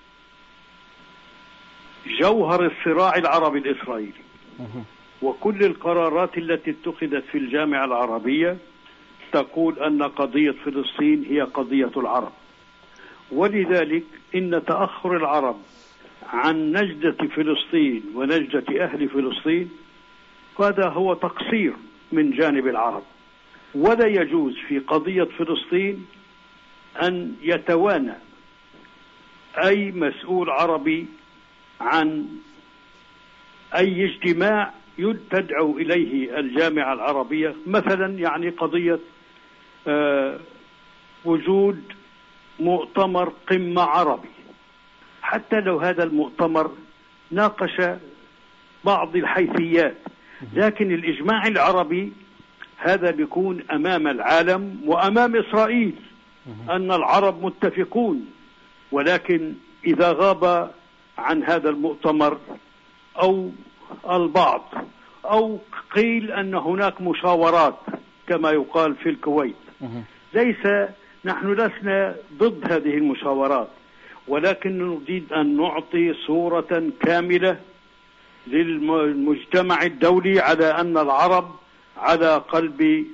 جوهر الصراع العربي الإسرائيلي، وكل القرارات التي اتخذت في الجامعة العربية تقول أن قضية فلسطين هي قضية العرب. ولذلك إن تأخر العرب عن نجدة فلسطين ونجدة أهل فلسطين هذا هو تقصير من جانب العرب، ولا يجوز في قضية فلسطين أن يتوانى أي مسؤول عربي عن أي اجتماع تدعو إليه الجامعة العربية. مثلا يعني قضية آه وجود مؤتمر قمة عربي، حتى لو هذا المؤتمر ناقش بعض الحيثيات، لكن الإجماع العربي هذا بيكون أمام العالم وأمام إسرائيل أن العرب متفقون. ولكن إذا غاب عن هذا المؤتمر أو البعض أو قيل أن هناك مشاورات كما يقال في الكويت، ليس نحن لسنا ضد هذه المشاورات، ولكن نريد أن نعطي صورة كاملة للمجتمع الدولي على أن العرب على قلب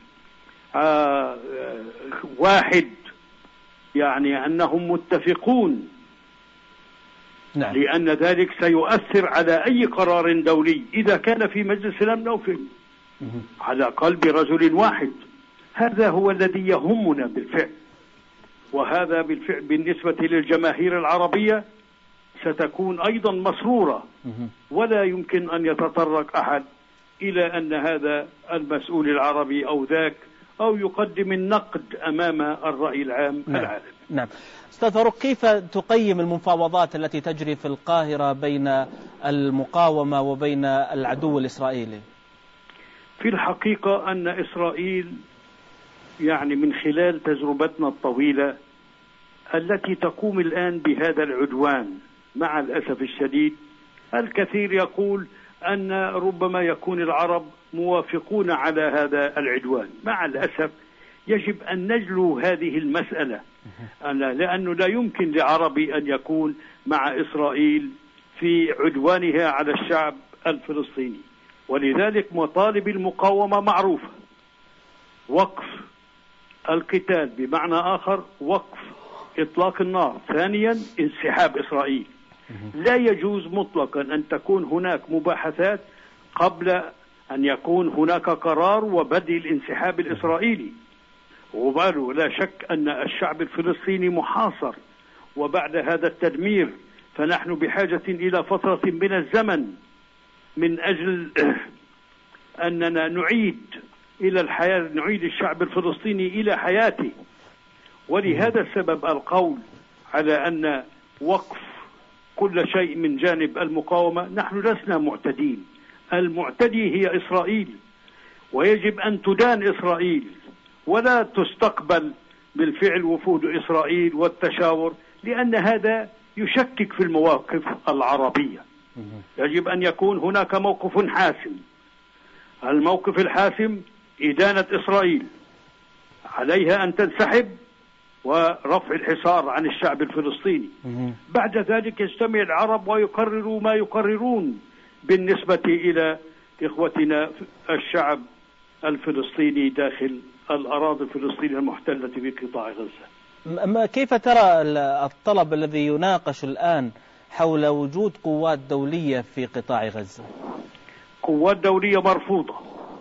واحد، يعني أنهم متفقون. نعم. لأن ذلك سيؤثر على أي قرار دولي إذا كان في مجلس الأمن أو في على قلب رجل واحد. هذا هو الذي يهمنا بالفعل، وهذا بالفعل بالنسبة للجماهير العربية ستكون أيضا مسرورة، ولا يمكن أن يتطرق أحد إلى أن هذا المسؤول العربي أو ذاك أو يقدم النقد أمام الرأي العام نعم. العالمي. نعم. أستاذ فاروق، كيف تقيم المفاوضات التي تجري في القاهرة بين المقاومة وبين العدو الإسرائيلي؟ في الحقيقة أن إسرائيل يعني من خلال تجربتنا الطويلة التي تقوم الآن بهذا العدوان، مع الأسف الشديد الكثير يقول أن ربما يكون العرب موافقون على هذا العدوان. مع الأسف يجب أن نجلو هذه المسألة، لأنه لا يمكن لعربي أن يكون مع إسرائيل في عدوانها على الشعب الفلسطيني. ولذلك مطالب المقاومة معروفة: وقف القتال، بمعنى آخر وقف إطلاق النار، ثانيا انسحاب إسرائيل. لا يجوز مطلقا أن تكون هناك مباحثات قبل أن يكون هناك قرار وبدء الانسحاب الإسرائيلي. وبالو لا شك أن الشعب الفلسطيني محاصر، وبعد هذا التدمير فنحن بحاجة إلى فترة من الزمن من أجل أننا نعيد إلى الحياة، نعيد الشعب الفلسطيني إلى حياته. ولهذا السبب القول على أن وقف كل شيء من جانب المقاومة. نحن لسنا معتدين، المعتدي هي إسرائيل، ويجب أن تدان إسرائيل ولا تستقبل بالفعل وفود إسرائيل والتشاور، لأن هذا يشكك في المواقف العربية. يجب أن يكون هناك موقف حاسم. الموقف الحاسم إدانة إسرائيل، عليها أن تنسحب ورفع الحصار عن الشعب الفلسطيني. بعد ذلك يجتمع العرب ويقرروا ما يقررون بالنسبة إلى إخوتنا الشعب الفلسطيني داخل الأراضي الفلسطينية المحتلة في قطاع غزة. كيف ترى الطلب الذي يناقش الآن حول وجود قوات دولية في قطاع غزة؟ قوات دولية مرفوضة.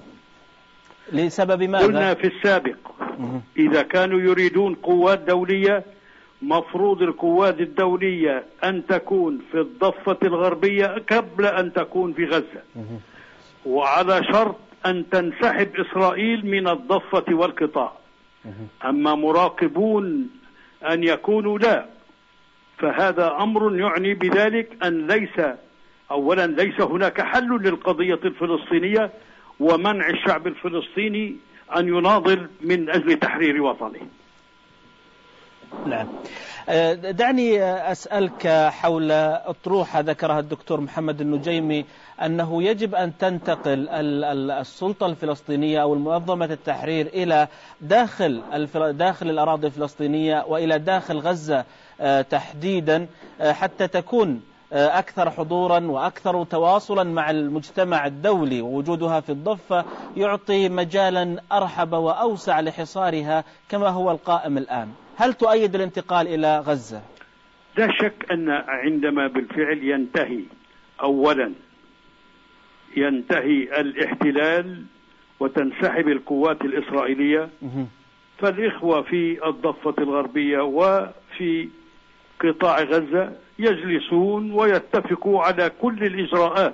لسبب ماذا؟ قلنا في السابق إذا كانوا يريدون قوات دولية مفروض القوات الدولية أن تكون في الضفة الغربية قبل أن تكون في غزة، وعلى شرط أن تنسحب إسرائيل من الضفة والقطاع. أما مراقبون أن يكونوا لا، فهذا أمر يعني بذلك أن ليس أولا ليس هناك حل للقضية الفلسطينية ومنع الشعب الفلسطيني أن يناضل من أجل تحرير وطنه. نعم. دعني أسألك حول أطروحة ذكرها الدكتور محمد النجيمي، أنه يجب أن تنتقل السلطة الفلسطينية أو منظمة التحرير إلى داخل داخل الأراضي الفلسطينية وإلى داخل غزة تحديدا، حتى تكون أكثر حضورا وأكثر تواصلا مع المجتمع الدولي، ووجودها في الضفة يعطي مجالا أرحب وأوسع لحصارها كما هو القائم الآن. هل تؤيد الانتقال إلى غزة؟ لا شك أن عندما بالفعل ينتهي أولا ينتهي الاحتلال وتنسحب القوات الإسرائيلية، فالإخوة في الضفة الغربية وفي قطاع غزة يجلسون ويتفقوا على كل الإجراءات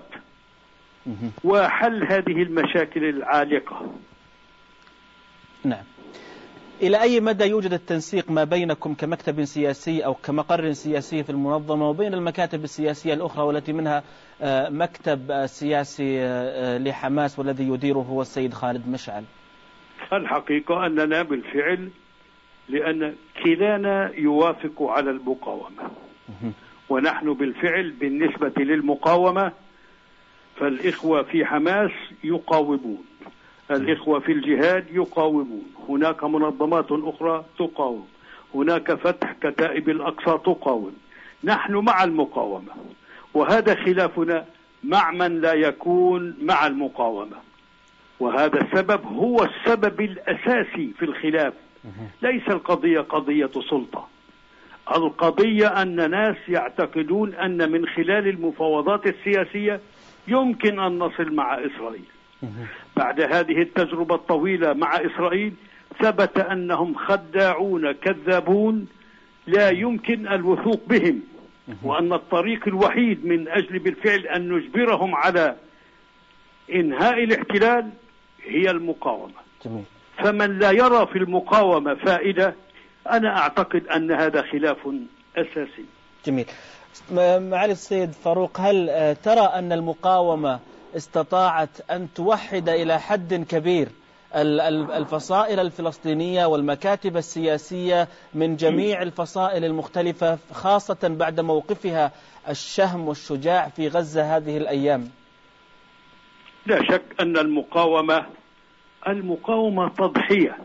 وحل هذه المشاكل العالقة. نعم. إلى أي مدى يوجد التنسيق ما بينكم كمكتب سياسي أو كمقر سياسي في المنظمة وبين المكاتب السياسية الأخرى، والتي منها مكتب سياسي لحماس والذي يديره هو السيد خالد مشعل؟ الحقيقة أننا بالفعل، لأن كلانا يوافق على المقاومة، ونحن بالفعل بالنسبة للمقاومة فالإخوة في حماس يقاومون، الإخوة في الجهاد يقاومون، هناك منظمات أخرى تقاوم، هناك فتح كتائب الأقصى تقاوم. نحن مع المقاومة، وهذا خلافنا مع من لا يكون مع المقاومة، وهذا السبب هو السبب الأساسي في الخلاف. ليس القضية قضية سلطة، القضية أن ناس يعتقدون أن من خلال المفاوضات السياسية يمكن أن نصل مع إسرائيل. بعد هذه التجربة الطويلة مع إسرائيل ثبت أنهم خداعون كذابون لا يمكن الوثوق بهم، وأن الطريق الوحيد من أجل بالفعل أن نجبرهم على إنهاء الاحتلال هي المقاومة. جميل. فمن لا يرى في المقاومة فائدة، أنا أعتقد أن هذا خلاف أساسي. جميل. معالي السيد فاروق، هل ترى أن المقاومة استطاعت أن توحد إلى حد كبير الفصائل الفلسطينية والمكاتب السياسية من جميع الفصائل المختلفة، خاصة بعد موقفها الشهم والشجاع في غزة هذه الأيام؟ لا شك أن المقاومة المقاومة تضحية،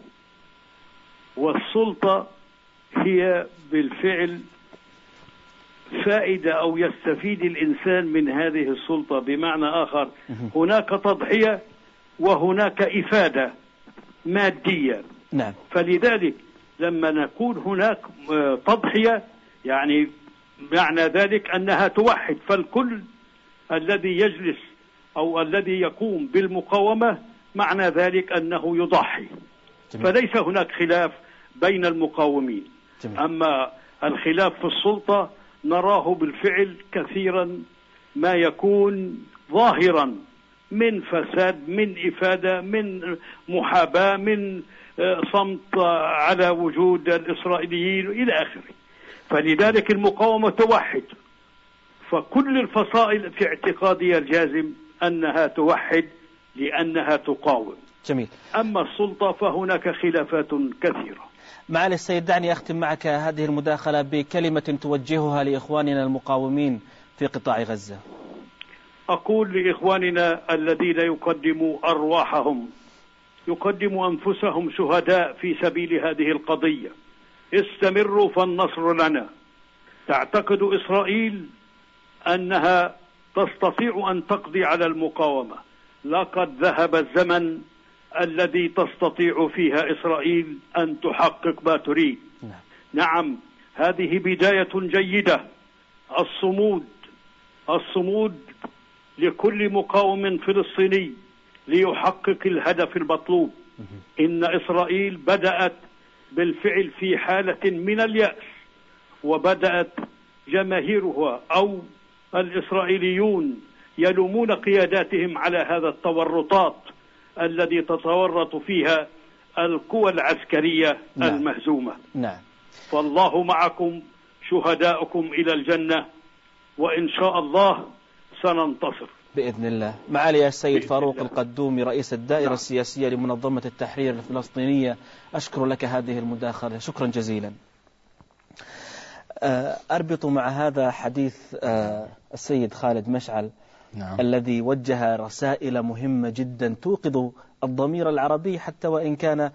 والسلطة هي بالفعل فائدة أو يستفيد الإنسان من هذه السلطة. بمعنى آخر، هناك تضحية وهناك إفادة مادية. نعم. فلذلك لما نكون هناك تضحية يعني معنى ذلك أنها توحد، فالكل الذي يجلس أو الذي يقوم بالمقاومة معنى ذلك أنه يضحي. جميل. فليس هناك خلاف بين المقاومين. جميل. أما الخلاف في السلطة نراه بالفعل كثيرا ما يكون ظاهرا من فساد، من إفادة، من محاباة، من صمت على وجود الإسرائيليين إلى آخره. فلذلك المقاومة توحد، فكل الفصائل في اعتقادي الجازم أنها توحد لأنها تقاوم. جميل. أما السلطة فهناك خلافات كثيرة. معالي السيد، دعني أختم معك هذه المداخلة بكلمة توجهها لإخواننا المقاومين في قطاع غزة. أقول لإخواننا الذين يقدموا أرواحهم، يقدموا أنفسهم شهداء في سبيل هذه القضية، استمروا فالنصر لنا. تعتقد إسرائيل أنها تستطيع أن تقضي على المقاومة، لقد ذهب الزمن الذي تستطيع فيها إسرائيل أن تحقق ما تريد. نعم، هذه بداية جيدة. الصمود الصمود لكل مقاوم فلسطيني ليحقق الهدف المطلوب. إن إسرائيل بدأت بالفعل في حالة من اليأس، وبدأت جماهيرها أو الإسرائيليون يلومون قياداتهم على هذا التورطات الذي تتورط فيها القوى العسكرية. نعم. المهزومة. نعم. فالله معكم، شهداؤكم إلى الجنة، وإن شاء الله سننتصر بإذن الله. معالي السيد فاروق القدومي، رئيس الدائرة نعم. السياسية لمنظمة التحرير الفلسطينية، أشكر لك هذه المداخلة، شكرا جزيلا. أربط مع هذا حديث السيد خالد مشعل. نعم. الذي وجه رسائل مهمة جدا توقظ الضمير العربي حتى وإن كان نعم.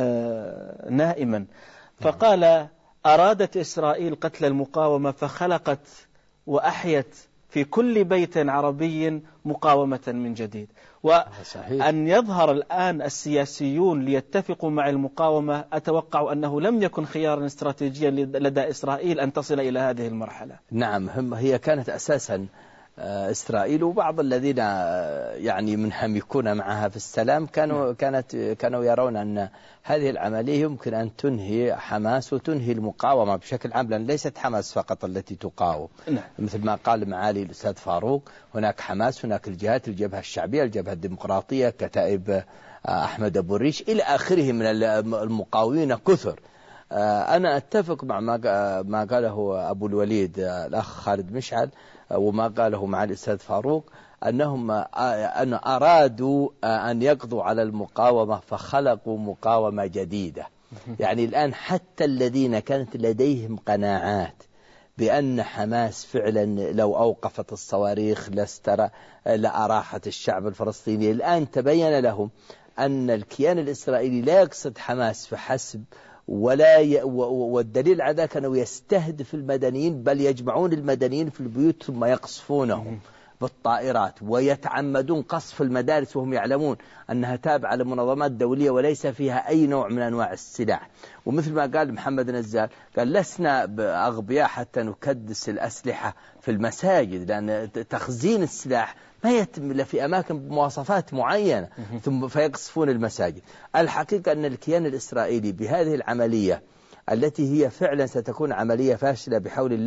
نائما. فقال: أرادت إسرائيل قتل المقاومة فخلقت وأحيت في كل بيت عربي مقاومة من جديد. وأن يظهر الآن السياسيون ليتفقوا مع المقاومة، أتوقع أنه لم يكن خيارا استراتيجيا لدى إسرائيل أن تصل إلى هذه المرحلة. نعم، هم هي كانت أساسا إسرائيل وبعض الذين يعني منهمكون معها في السلام كانوا كانت كانوا يرون أن هذه العملية يمكن أن تنهي حماس وتنهي المقاومة بشكل عام، لأن ليست حماس فقط التي تقاوم. نعم. مثل ما قال معالي الأستاذ فاروق، هناك حماس، هناك الجهات، الجبهة الشعبية، الجبهة الديمقراطية، كتائب أحمد أبو الريش إلى آخره من المقاومين كثر. أنا أتفق مع ما قاله أبو الوليد الأخ خالد مشعل وما قاله مع الأستاذ فاروق، أنهم أن أرادوا أن يقضوا على المقاومة فخلقوا مقاومة جديدة. يعني الآن حتى الذين كانت لديهم قناعات بأن حماس فعلا لو أوقفت الصواريخ لاسترى لأراحت الشعب الفلسطيني، الآن تبين لهم أن الكيان الإسرائيلي لا يقصد حماس فحسب، ولا ي... والدليل على ذلك أنه يستهدف المدنيين، بل يجمعون المدنيين في البيوت ثم يقصفونهم بالطائرات، ويتعمدون قصف المدارس وهم يعلمون أنها تابعة لمنظمات دولية وليس فيها أي نوع من أنواع السلاح. ومثل ما قال محمد نزال، قال لسنا أغبياء حتى نكدس الأسلحة في المساجد، لأن تخزين السلاح ما يتم إلا في أماكن بمواصفات معينة ثم فيقصفون المساجد. الحقيقة أن الكيان الإسرائيلي بهذه العملية التي هي فعلا ستكون عملية فاشلة بحول الله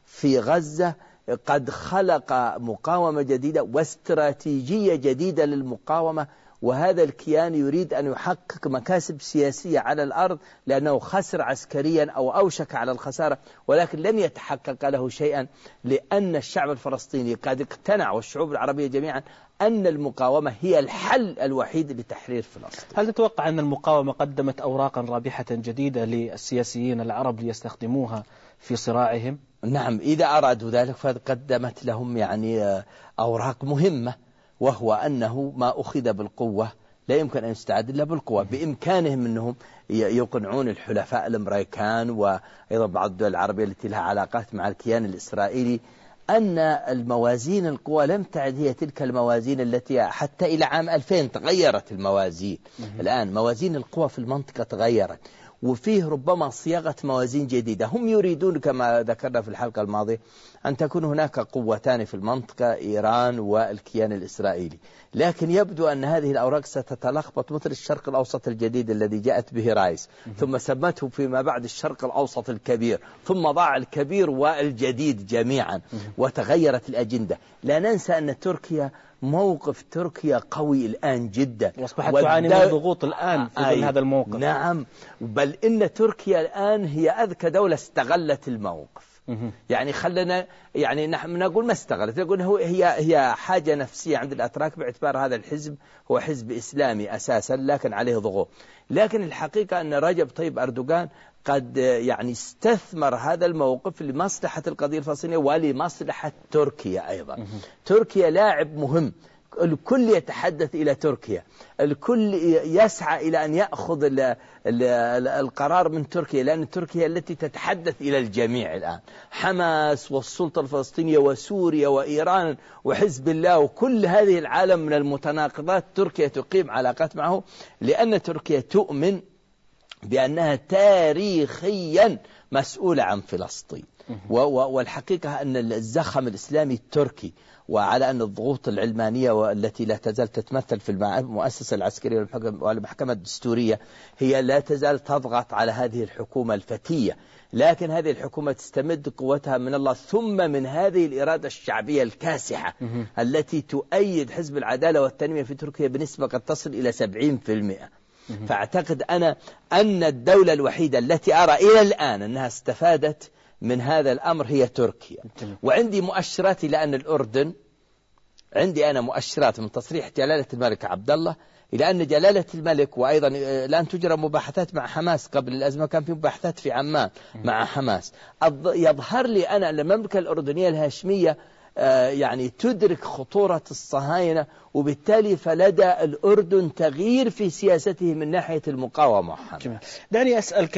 في غزة قد خلق مقاومة جديدة واستراتيجية جديدة للمقاومة، وهذا الكيان يريد أن يحقق مكاسب سياسية على الأرض لأنه خسر عسكريا أو أوشك على الخسارة، ولكن لن يتحقق له شيئا لأن الشعب الفلسطيني قد اقتنع والشعوب العربية جميعا أن المقاومة هي الحل الوحيد لتحرير فلسطين. هل تتوقع أن المقاومة قدمت أوراقا رابحة جديدة للسياسيين العرب ليستخدموها في صراعهم؟ نعم، إذا أرادوا ذلك فقد قدمت لهم يعني أوراق مهمة، وهو أنه ما أخذ بالقوة لا يمكن أن يستعاد إلا بالقوة. بإمكانهم أنهم يقنعون الحلفاء الأمريكان وأيضا بعض الدول العربية التي لها علاقات مع الكيان الإسرائيلي أن الموازين القوى لم تعد هي تلك الموازين التي حتى إلى عام ألفين تغيرت الموازين. الآن موازين القوى في المنطقة تغيرت، وفيه ربما صياغة موازين جديدة. هم يريدون كما ذكرنا في الحلقة الماضية أن تكون هناك قوتان في المنطقة، إيران والكيان الإسرائيلي، لكن يبدو أن هذه الأوراق ستتلخبط مثل الشرق الأوسط الجديد الذي جاءت به رايس، ثم سمته فيما بعد الشرق الأوسط الكبير، ثم ضاع الكبير والجديد جميعا وتغيرت الأجندة. لا ننسى أن تركيا موقف تركيا قوي الآن جدا، وأصبحت تعاني من الضغوط الآن في ظل هذا الموقف. نعم، بل إن تركيا الآن هي أذكى دولة استغلت الموقف. يعني خلنا يعني نحن نقول ما استغلت، نقول هو هي هي حاجة نفسية عند الأتراك باعتبار هذا الحزب هو حزب إسلامي أساسا لكن عليه ضغوط. لكن الحقيقة أن رجب طيب أردوغان قد يعني استثمر هذا الموقف لمصلحة القضية الفلسطينية ولمصلحة تركيا أيضا. تركيا لاعب مهم، الكل يتحدث إلى تركيا، الكل يسعى إلى أن يأخذ ال ال القرار من تركيا، لأن تركيا التي تتحدث إلى الجميع الآن، حماس والسلطة الفلسطينية وسوريا وإيران وحزب الله وكل هذه العالم من المتناقضات تركيا تقيم علاقات معه، لأن تركيا تؤمن بأنها تاريخيا مسؤولة عن فلسطين. والحقيقة أن الزخم الإسلامي التركي وعلى أن الضغوط العلمانية والتي لا تزال تتمثل في المؤسسة العسكرية والمحكمة الدستورية هي لا تزال تضغط على هذه الحكومة الفتية، لكن هذه الحكومة تستمد قوتها من الله ثم من هذه الإرادة الشعبية الكاسحة التي تؤيد حزب العدالة والتنمية في تركيا بنسبة قد تصل إلى سبعين بالمئة. فأعتقد أنا أن الدولة الوحيدة التي أرى إلى الآن أنها استفادت من هذا الأمر هي تركيا. وعندي مؤشرات إلى أن الأردن، عندي أنا مؤشرات من تصريح جلالة الملك عبد الله إلى أن جلالة الملك، وأيضا الآن تجرى مباحثات مع حماس، قبل الأزمة كان في مباحثات في عمان مع حماس، يظهر لي أنا أن المملكة الأردنية الهاشمية يعني تدرك خطورة الصهاينة، وبالتالي فلدى الأردن تغيير في سياسته من ناحية المقاومة. دعني أسألك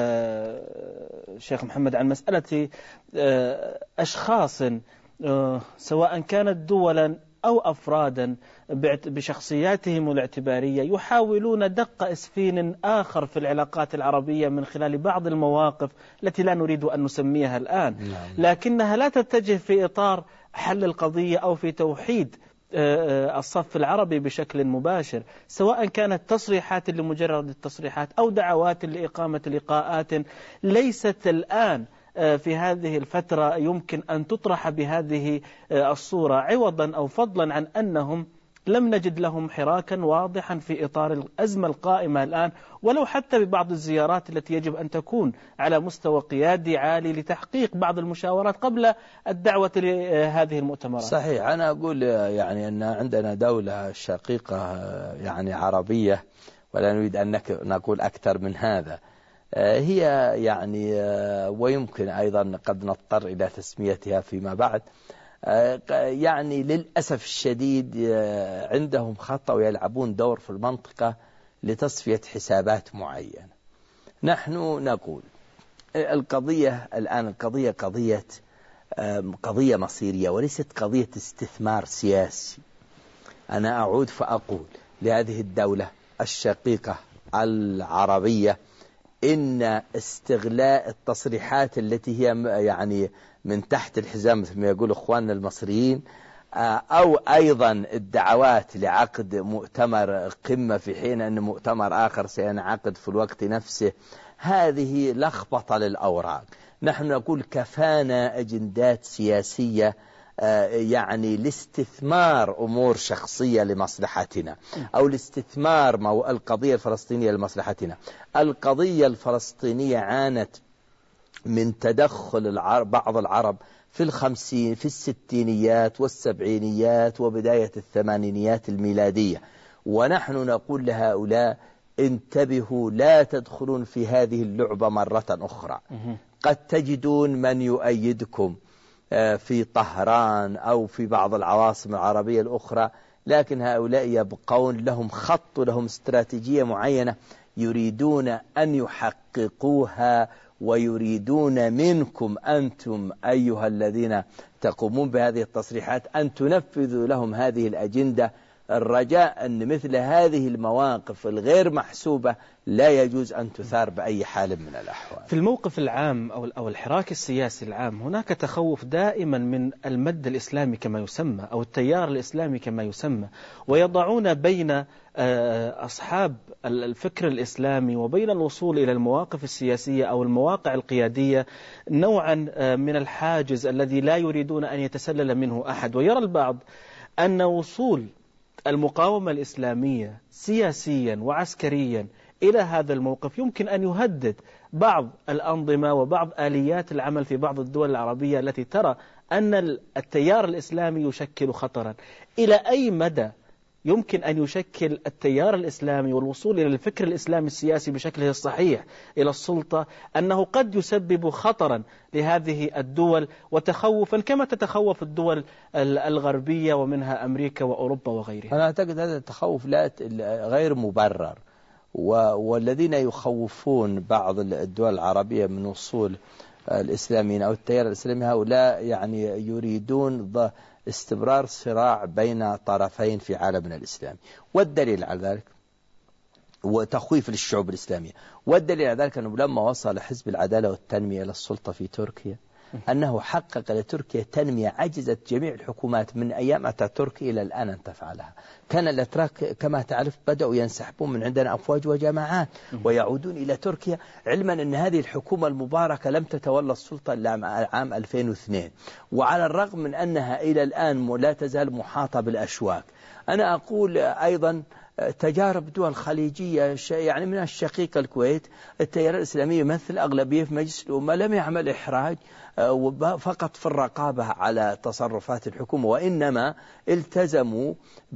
شيخ محمد عن مسألة أشخاص سواء كانت دولا أو أفرادا بشخصياتهم الاعتبارية يحاولون دق إسفين آخر في العلاقات العربية من خلال بعض المواقف التي لا نريد أن نسميها الآن، لكنها لا تتجه في إطار حل القضية أو في توحيد الصف العربي بشكل مباشر، سواء كانت تصريحات لمجرد التصريحات أو دعوات لإقامة لقاءات ليست الآن في هذه الفترة يمكن أن تطرح بهذه الصورة، عوضا أو فضلا عن أنهم لم نجد لهم حراكا واضحا في إطار الأزمة القائمة الآن، ولو حتى ببعض الزيارات التي يجب أن تكون على مستوى قيادي عالي لتحقيق بعض المشاورات قبل الدعوة لهذه المؤتمرات. صحيح، أنا أقول يعني أن عندنا دولة شقيقة يعني عربية، ولا نريد أن نقول أكثر من هذا، هي يعني ويمكن أيضا قد نضطر إلى تسميتها فيما بعد، يعني للأسف الشديد عندهم خطأ ويلعبون دور في المنطقة لتصفية حسابات معينة. نحن نقول القضية الآن القضية قضية قضية مصيرية وليست قضية استثمار سياسي. أنا أعود فأقول لهذه الدولة الشقيقة العربية إن استغلاء التصريحات التي هي يعني من تحت الحزام مثل ما يقول إخواننا المصريين أو أيضا الدعوات لعقد مؤتمر قمة في حين أن مؤتمر آخر سينعقد في الوقت نفسه، هذه لخبطة للأوراق. نحن نقول كفانا أجندات سياسية يعني لاستثمار أمور شخصية لمصلحتنا، أو لاستثمار القضية الفلسطينية لمصلحتنا. القضية الفلسطينية عانت من تدخل العرب بعض العرب في الخمسين في الستينيات والسبعينيات وبداية الثمانينيات الميلادية، ونحن نقول لهؤلاء انتبهوا، لا تدخلون في هذه اللعبة مرة أخرى. قد تجدون من يؤيدكم في طهران أو في بعض العواصم العربية الأخرى، لكن هؤلاء يبقون لهم خط ولهم استراتيجية معينة يريدون أن يحققوها، ويريدون منكم أنتم أيها الذين تقومون بهذه التصريحات أن تنفذوا لهم هذه الأجندة. الرجاء أن مثل هذه المواقف الغير محسوبة لا يجوز أن تثار بأي حال من الأحوال. في الموقف العام أو الحراك السياسي العام هناك تخوف دائما من المد الإسلامي كما يسمى، أو التيار الإسلامي كما يسمى، ويضعون بين أصحاب الفكر الإسلامي وبين الوصول إلى المواقف السياسية أو المواقع القيادية نوعا من الحاجز الذي لا يريدون أن يتسلل منه أحد. ويرى البعض أن وصول المقاومة الإسلامية سياسيا وعسكريا إلى هذا الموقف يمكن أن يهدد بعض الأنظمة وبعض آليات العمل في بعض الدول العربية التي ترى أن التيار الإسلامي يشكل خطرا. إلى أي مدى يمكن أن يشكل التيار الإسلامي والوصول إلى الفكر الإسلامي السياسي بشكله الصحيح إلى السلطة أنه قد يسبب خطرا لهذه الدول وتخوفا كما تتخوف الدول الغربية ومنها أمريكا وأوروبا وغيرها؟ أنا أعتقد هذا التخوف لا غير مبرر، والذين يخوفون بعض الدول العربية من وصول الإسلاميين أو التيار الإسلامي هؤلاء يعني يريدون استمرار صراع بين طرفين في عالمنا الإسلامي. والدليل على ذلك وتخويف للشعوب الإسلامية، والدليل على ذلك أنه لما وصل حزب العدالة والتنمية إلى السلطة في تركيا أنه حقق لتركيا تنمية عجزت جميع الحكومات من أيام أتاتورك إلى الآن أن تفعلها. كان الأتراك كما تعرف بدأوا ينسحبون من عندنا أفواج وجماعات ويعودون إلى تركيا، علما أن هذه الحكومة المباركة لم تتولى السلطة إلا عام ألفين واثنين، وعلى الرغم من أنها إلى الآن لا تزال محاطة بالأشواك. أنا أقول أيضا تجارب دول خليجية يعني من الشقيقة الكويت، التيار الإسلامي يمثل أغلبية في مجلس الأمة، لم يعمل إحراج فقط في الرقابة على تصرفات الحكومة، وإنما التزموا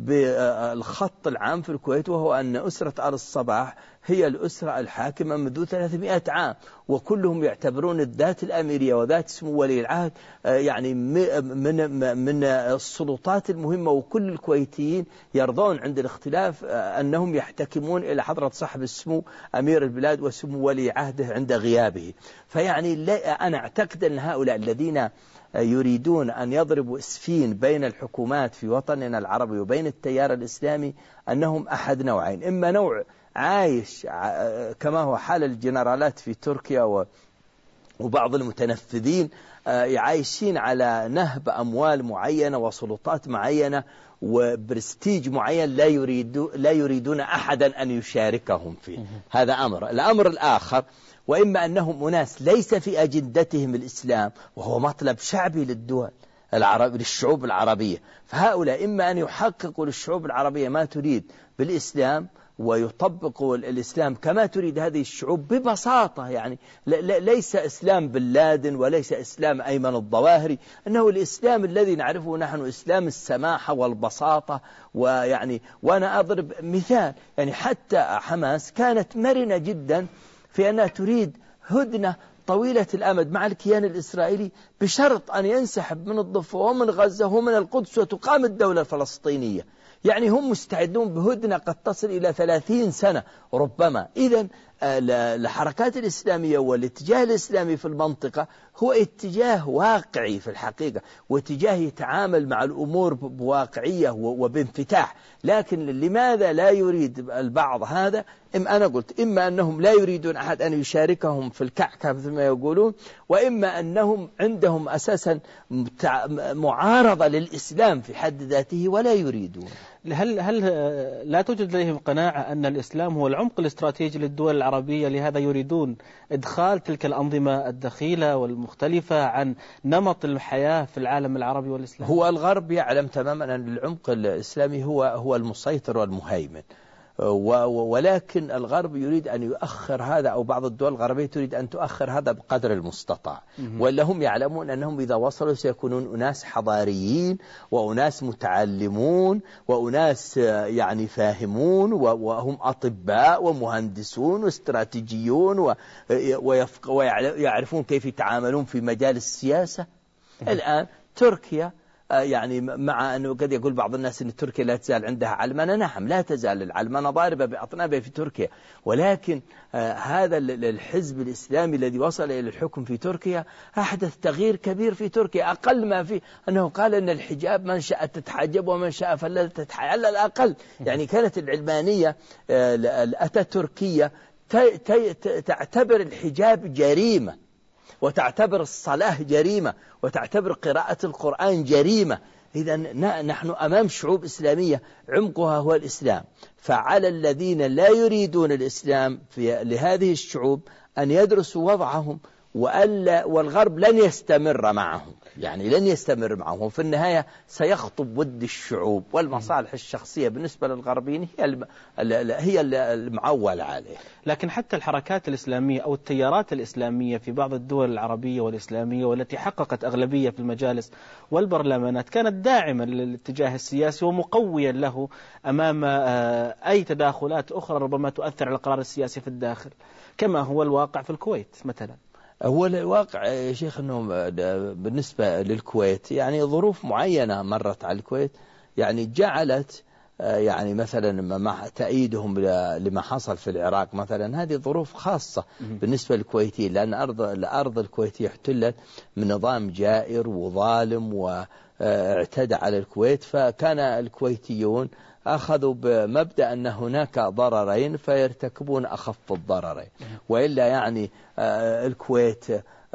بالخط العام في الكويت، وهو أن أسرة آل الصباح هي الأسرة الحاكمة منذ ثلاثمائة عام، وكلهم يعتبرون الذات الأميرية وذات سمو ولي العهد يعني من من السلطات المهمة، وكل الكويتيين يرضون عند الاختلاف أنهم يحتكمون إلى حضرة صاحب السمو أمير البلاد وسمو ولي عهده عند غيابه. فيعني لا أنا أعتقد أن هؤلاء الذين يريدون أن يضربوا إسفين بين الحكومات في وطننا العربي وبين التيار الإسلامي أنهم أحد نوعين، إما نوع عايش كما هو حال الجنرالات في تركيا وبعض المتنفذين عايشين على نهب أموال معينة وسلطات معينة وبرستيج معين لا يريدون لا يريدون أحدا أن يشاركهم فيه. هذا أمر. الأمر الآخر، وإما أنهم أناس ليس في أجندتهم الإسلام وهو مطلب شعبي للدول العرب للشعوب العربية، فهؤلاء إما أن يحققوا للشعوب العربية ما تريد بالإسلام ويطبقوا الإسلام كما تريد هذه الشعوب ببساطة، يعني ليس إسلام بن لادن وليس إسلام أيمن الظواهري، أنه الإسلام الذي نعرفه نحن إسلام السماحة والبساطة. ويعني وأنا أضرب مثال، يعني حتى حماس كانت مرنة جدا في أنها تريد هدنة طويلة الأمد مع الكيان الإسرائيلي بشرط أن ينسحب من الضفة ومن غزة ومن القدس وتقام الدولة الفلسطينية. يعني هم مستعدون بهدنة قد تصل إلى ثلاثين سنة ربما. إذن الحركات الإسلامية والاتجاه الإسلامي في المنطقة هو اتجاه واقعي في الحقيقة، واتجاه يتعامل مع الأمور بواقعية وبانفتاح. لكن لماذا لا يريد البعض هذا؟ إما أنا قلت إما أنهم لا يريدون أحد أن يشاركهم في الكعكة مثل ما يقولون، وإما أنهم عندهم أساسا معارضة للإسلام في حد ذاته ولا يريدون. هل هل لا توجد لديهم قناعة أن الإسلام هو العمق الاستراتيجي للدول العربية، لهذا يريدون إدخال تلك الأنظمة الدخيلة والمختلفة عن نمط الحياة في العالم العربي والإسلامي؟ هو الغرب يعلم تماما أن العمق الإسلامي هو هو المسيطر والمهيمن، ولكن الغرب يريد أن يؤخر هذا، أو بعض الدول الغربية تريد أن تؤخر هذا بقدر المستطاع، ولا هم يعلمون أنهم إذا وصلوا سيكونون أناس حضاريين وأناس متعلمون وأناس يعني فاهمون وهم أطباء ومهندسون واستراتيجيون ويعرفون كيف يتعاملون في مجال السياسة. الآن تركيا يعني مع أنه قد يقول بعض الناس أن تركيا لا تزال عندها علمنة، نعم لا تزال العلمنة ضاربة بأطنابها في تركيا، ولكن آه هذا الحزب الإسلامي الذي وصل إلى الحكم في تركيا أحدث تغيير كبير في تركيا. أقل ما فيه أنه قال أن الحجاب من شاء تتحجب ومن شاء فلا تتحجب على الأقل. يعني كانت العلمانية آه الأتاتوركية تعتبر الحجاب جريمة، وتعتبر الصلاة جريمة، وتعتبر قراءة القرآن جريمة. إذا نحن أمام شعوب إسلامية عمقها هو الإسلام، فعلى الذين لا يريدون الإسلام في لهذه الشعوب أن يدرسوا وضعهم، وألا والغرب لن يستمر معهم، يعني لن يستمر معهم، في النهاية سيخطب ود الشعوب والمصالح الشخصية بالنسبة للغربيين هي هي المعول عليه. لكن حتى الحركات الإسلامية أو التيارات الإسلامية في بعض الدول العربية والإسلامية والتي حققت أغلبية في المجالس والبرلمانات كانت داعمة للاتجاه السياسي ومقويا له أمام أي تداخلات أخرى ربما تؤثر على القرار السياسي في الداخل، كما هو الواقع في الكويت مثلا. هو الواقع يا شيخ أنه بالنسبة للكويت يعني ظروف معينة مرت على الكويت يعني جعلت يعني مثلا مع تأييدهم لما حصل في العراق مثلا، هذه ظروف خاصة بالنسبة للكويتيين، لأن أرض الأرض الكويتية احتلت من نظام جائر وظالم واعتدى على الكويت، فكان الكويتيون أخذوا بمبدأ أن هناك ضررين فيرتكبون أخف الضررين، وإلا يعني الكويت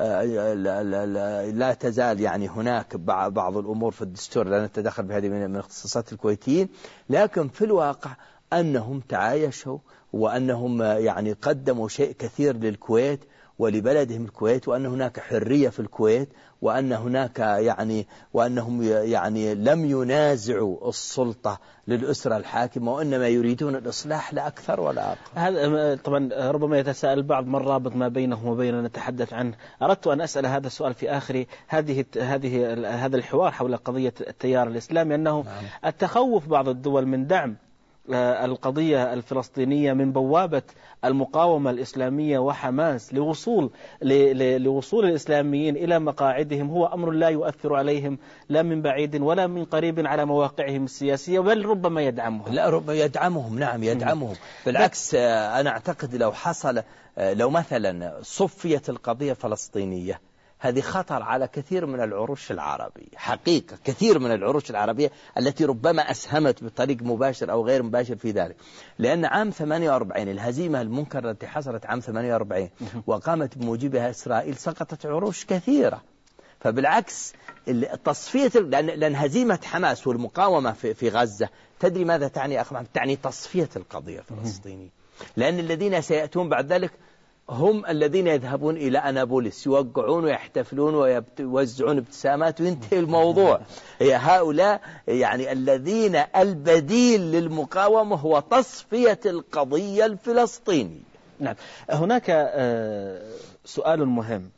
لا تزال يعني هناك بعض الأمور في الدستور لا نتدخل بهذه من اختصاصات الكويتيين، لكن في الواقع أنهم تعايشوا وأنهم يعني قدموا شيء كثير للكويت ولبلدهم الكويت، وأن هناك حرية في الكويت، وأن هناك يعني وأنهم يعني لم ينازعوا السلطة للأسرة الحاكمة، وإنما يريدون الإصلاح لا أكثر ولا أقل. هذا طبعا ربما يتساءل البعض ما الرابط ما بينهم وبين نتحدث عنه. أردت أن أسأل هذا السؤال في آخر هذه هذه هذا الحوار حول قضية التيار الإسلامي، أنه نعم. التخوف بعض الدول من دعم القضية الفلسطينية من بوابة المقاومة الإسلامية وحماس لوصول لوصول الإسلاميين إلى مقاعدهم هو أمر لا يؤثر عليهم لا من بعيد ولا من قريب على مواقعهم السياسية، بل ربما يدعمهم. لا ربما يدعمهم، نعم يدعمهم. بالعكس أنا أعتقد لو حصل لو مثلا صفيت القضية الفلسطينية هذه خطر على كثير من العروش العربية، حقيقة كثير من العروش العربية التي ربما أسهمت بطريق مباشر أو غير مباشر في ذلك، لأن عام ثمانية وأربعين الهزيمة المنكرة التي حصلت عام ثمانية وأربعين وقامت بموجبها إسرائيل سقطت عروش كثيرة. فبالعكس تصفية لأن, لأن هزيمة حماس والمقاومة في, في غزة تدري ماذا تعني أخي؟ تعني تصفية القضية الفلسطينية، لأن الذين سيأتون بعد ذلك هم الذين يذهبون إلى أنابوليس يوقعون ويحتفلون ويوزعون ابتسامات وينتهي الموضوع. هي هؤلاء يعني الذين البديل للمقاومة هو تصفية القضية الفلسطينية. نعم. هناك سؤال مهم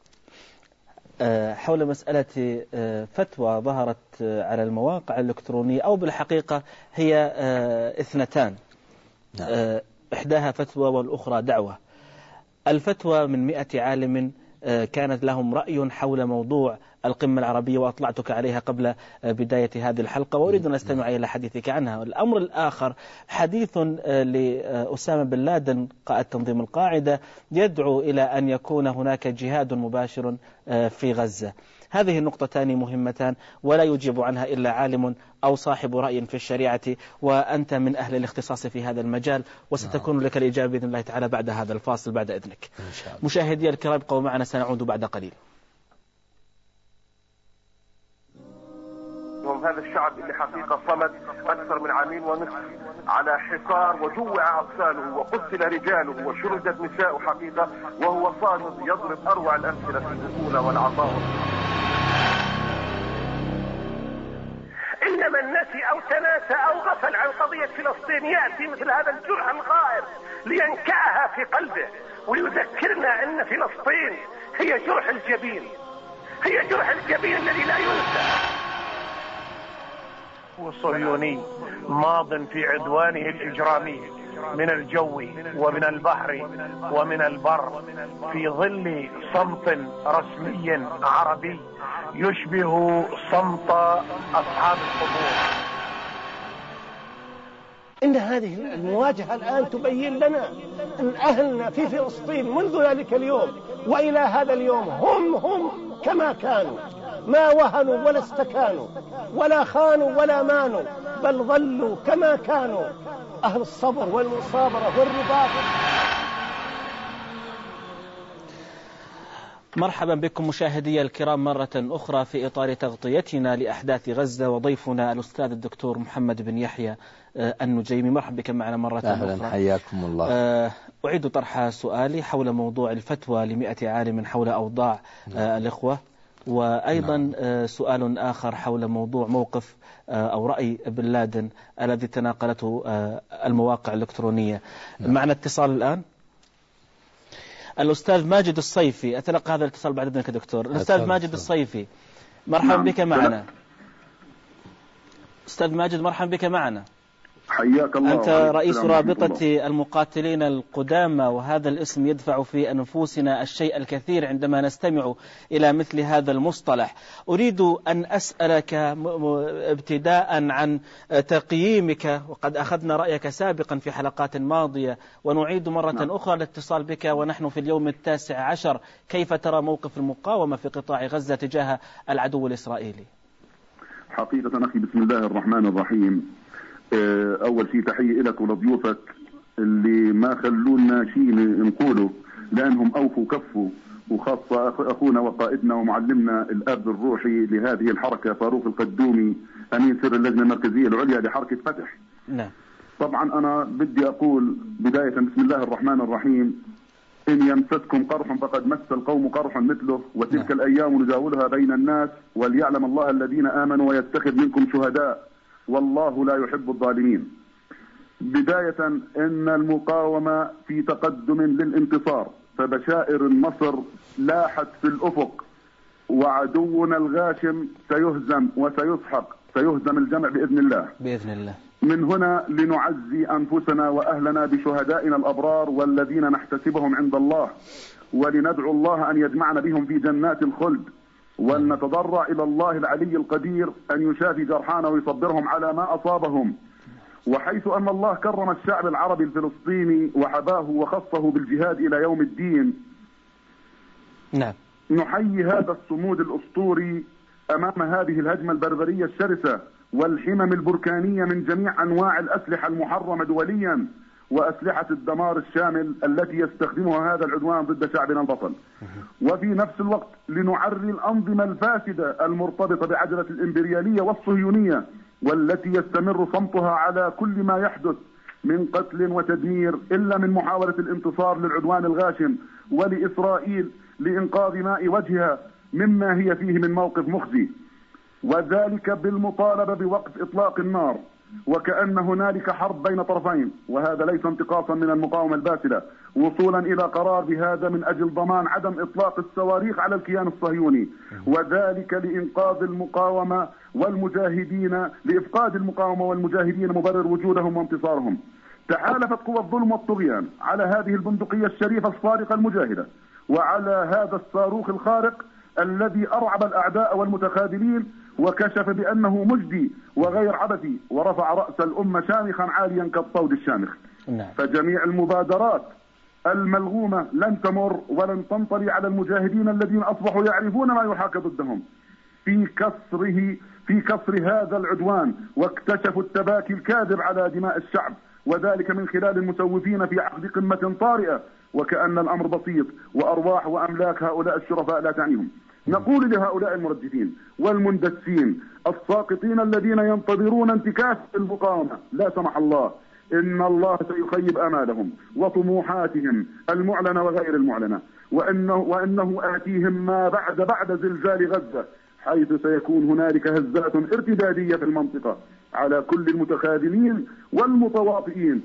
حول مسألة فتوى ظهرت على المواقع الإلكترونية، أو بالحقيقة هي اثنتان، نعم. إحداها فتوى والأخرى دعوة. الفتوى من مئة عالم كانت لهم رأي حول موضوع القمة العربية وأطلعتك عليها قبل بداية هذه الحلقة، وأريد أن أستمع إلى حديثك عنها. الأمر الآخر حديث لأسامة بن لادن قائد تنظيم القاعدة يدعو إلى أن يكون هناك جهاد مباشر في غزة. هذه النقطتان مهمتان ولا يجيب عنها إلا عالم أو صاحب رأي في الشريعة، وأنت من أهل الاختصاص في هذا المجال، وستكون لك الإجابة بإذن الله تعالى بعد هذا الفاصل بعد إذنك. مشاهدي الكرام ابقوا معنا، سنعود بعد قليل. هذا الشعب اللي حقيقة صمد أكثر من عامين ونصف على حصار وجوع أطفاله وقتل رجاله وشردت نساءه حقيقة، وهو صامد يضرب أروع الأمثلة في البطولة والعطاء. إن من نسي أو تناسى أو غفل عن قضية فلسطين يأتي مثل هذا الجرح الغائر لينكأها في قلبه ويذكرنا أن فلسطين هي جرح الجبين، هي جرح الجبين الذي لا ينسى. وصهيوني ماض في عدوانه الإجرامي من الجو ومن البحر ومن البر في ظل صمت رسمي عربي يشبه صمت أصحاب القبور. إن هذه المواجهة الآن تبين لنا أن أهلنا في فلسطين منذ ذلك اليوم وإلى هذا اليوم هم هم كما كانوا، ما وهنوا ولا استكانوا ولا خانوا ولا مانوا، بل ظلوا كما كانوا أهل الصبر والمصابرة والرباط. مرحبا بكم مشاهدي الكرام مرة أخرى في إطار تغطيتنا لأحداث غزة، وضيفنا الأستاذ الدكتور محمد بن يحيى النجيمي. مرحبا بك معنا مرة أهلا أخرى. حياكم الله. أعيد طرح سؤالي حول موضوع الفتوى لمئة عالم حول أوضاع الإخوة، وأيضا نعم. سؤال آخر حول موضوع موقف أو رأي بن لادن الذي تناقلته المواقع الإلكترونية. نعم. معنا اتصال الآن الأستاذ ماجد الصيفي. أتلقى هذا الاتصال بعد إذنك دكتور. الأستاذ ماجد الصيفي مرحبا نعم. بك معنا. أستاذ ماجد مرحبا بك معنا. حياك الله. أنت رئيس رابطة المقاتلين القدامى، وهذا الاسم يدفع في أنفسنا الشيء الكثير عندما نستمع إلى مثل هذا المصطلح. أريد أن أسألك ابتداء عن تقييمك، وقد أخذنا رأيك سابقا في حلقات ماضية ونعيد مرة نعم. أخرى الاتصال بك ونحن في اليوم التاسع عشر. كيف ترى موقف المقاومة في قطاع غزة تجاه العدو الإسرائيلي؟ حقيقة أخي بسم الله الرحمن الرحيم، أول شيء تحية لك ولضيوفك اللي ما خلونا شيء نقوله لأنهم أوفوا كفوا، وخاصة أخونا وقائدنا ومعلمنا الأب الروحي لهذه الحركة فاروق القدومي أمين سر اللجنة المركزية العليا لحركة فتح. نعم. طبعا أنا بدي أقول بداية بسم الله الرحمن الرحيم، إن يمسسكم قرح فقد مس القوم قرح مثله، وتلك نعم. الأيام نداولها بين الناس وليعلم الله الذين آمنوا ويتخذ منكم شهداء والله لا يحب الظالمين. بداية إن المقاومة في تقدم للانتصار، فبشائر النصر لاحت في الأفق، وعدونا الغاشم سيهزم وسيسحق، سيهزم الجمع بإذن الله بإذن الله. من هنا لنعزي أنفسنا وأهلنا بشهدائنا الأبرار والذين نحتسبهم عند الله، ولندعو الله أن يجمعنا بهم في جنات الخلد، ولنتضرع إلى الله العلي القدير أن يشافي جرحانا ويصبرهم على ما أصابهم. وحيث أن الله كرم الشعب العربي الفلسطيني وحباه وخصه بالجهاد إلى يوم الدين، نعم. نحيي هذا الصمود الأسطوري أمام هذه الهجمة البربرية الشرسة والحمم البركانية من جميع أنواع الأسلحة المحرمة دوليا وأسلحة الدمار الشامل التي يستخدمها هذا العدوان ضد شعبنا البطل. وفي نفس الوقت لنعري الأنظمة الفاسدة المرتبطة بعجلة الإمبريالية والصهيونية والتي يستمر صمتها على كل ما يحدث من قتل وتدمير إلا من محاولة الانتصار للعدوان الغاشم ولإسرائيل لإنقاذ ماء وجهها مما هي فيه من موقف مخزي، وذلك بالمطالبة بوقف إطلاق النار، وكأن هنالك حرب بين طرفين، وهذا ليس انتقاصا من المقاومة الباسلة، وصولا إلى قرار بهذا من أجل ضمان عدم إطلاق الصواريخ على الكيان الصهيوني، وذلك لإنقاذ المقاومة والمجاهدين، لإفقاد المقاومة والمجاهدين مبرر وجودهم وانتصارهم. تحالفت قوى الظلم والطغيان على هذه البندقية الشريفة الصارقة المجاهدة وعلى هذا الصاروخ الخارق الذي أرعب الأعداء والمتخاذلين وكشف بأنه مجدي وغير عبثي، ورفع رأس الأمة شامخا عاليا كالطود الشامخ. نعم. فجميع المبادرات الملغومة لن تمر ولن تنطلي على المجاهدين الذين أصبحوا يعرفون ما يحاك ضدهم في كسره في كسر هذا العدوان، واكتشفوا التباكي الكاذب على دماء الشعب، وذلك من خلال المسوفين في عقد قمة طارئة، وكأن الأمر بسيط وأرواح وأملاك هؤلاء الشرفاء لا تعنيهم. نقول لهؤلاء المرجفين والمندسين الساقطين الذين ينتظرون انتكاس المقاومة لا سمح الله، إن الله سيخيب آمالهم وطموحاتهم المعلنة وغير المعلنة، وإنه, وإنه آتيهم ما بعد بعد زلزال غزة، حيث سيكون هنالك هزات ارتدادية في المنطقة على كل المتخاذلين والمتواطئين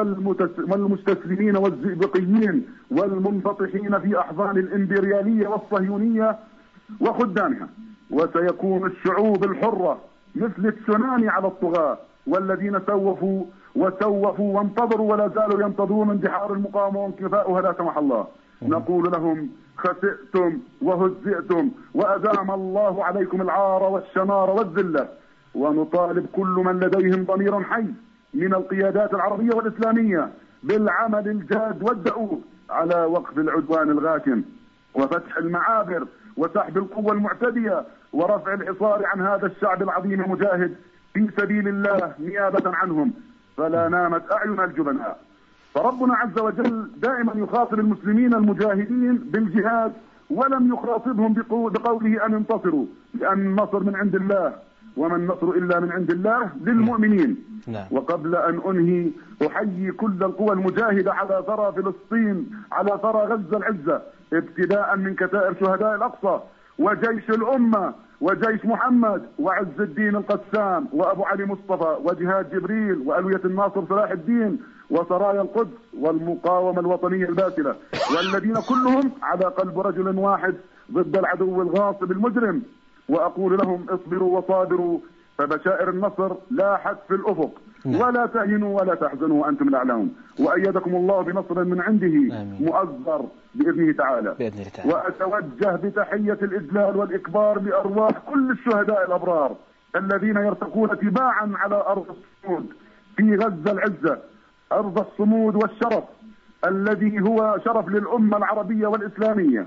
والمستسلمين والزئبقيين والمنفتحين في أحضان الإمبريالية والصهيونية وخدامها. وسيكون الشعوب الحرة مثل التسونامي على الطغاة والذين سوفوا وسوفوا وانتظروا ولا زالوا ينتظرون اندحار المقاومة وانكفاؤها لا سمح الله. نقول لهم خسئتم وهزئتم وأدام الله عليكم العار والشنار والذلة، ونطالب كل من لديهم ضمير حي من القيادات العربية والإسلامية بالعمل الجاد والدؤوب على وقف العدوان الغاشم وفتح المعابر وسحب القوة المعتدية ورفع الحصار عن هذا الشعب العظيم المجاهد في سبيل الله نيابة عنهم، فلا نامت أعين الجبناء. فربنا عز وجل دائما يخاطب المسلمين المجاهدين بالجهاد، ولم يخاطبهم بقوله أن انتصروا، لأن النصر من عند الله وما النصر إلا من عند الله للمؤمنين. نعم. وقبل أن أنهي أحيي كل القوى المجاهدة على ثرى فلسطين، على ثرى غزة العزة، ابتداء من كتائب شهداء الأقصى وجيش الأمة وجيش محمد وعز الدين القسام وأبو علي مصطفى وجهاد جبريل وألوية الناصر صلاح الدين وسرايا القدس والمقاومة الوطنية الباسلة، والذين كلهم على قلب رجل واحد ضد العدو الغاصب المجرم. وأقول لهم اصبروا وصابروا، فبشائر النصر لاحت في الأفق، ولا تهنوا ولا تحزنوا وأنتم الأعلون، وأيدكم الله بنصر من عنده مؤزر بإذنه تعالى. بإذن تعالى. وأتوجه بتحية الإجلال والإكبار لأرواح كل الشهداء الأبرار الذين يرتقون تباعا على أرض الصمود في غزة العزة، أرض الصمود والشرف الذي هو شرف للأمة العربية والإسلامية.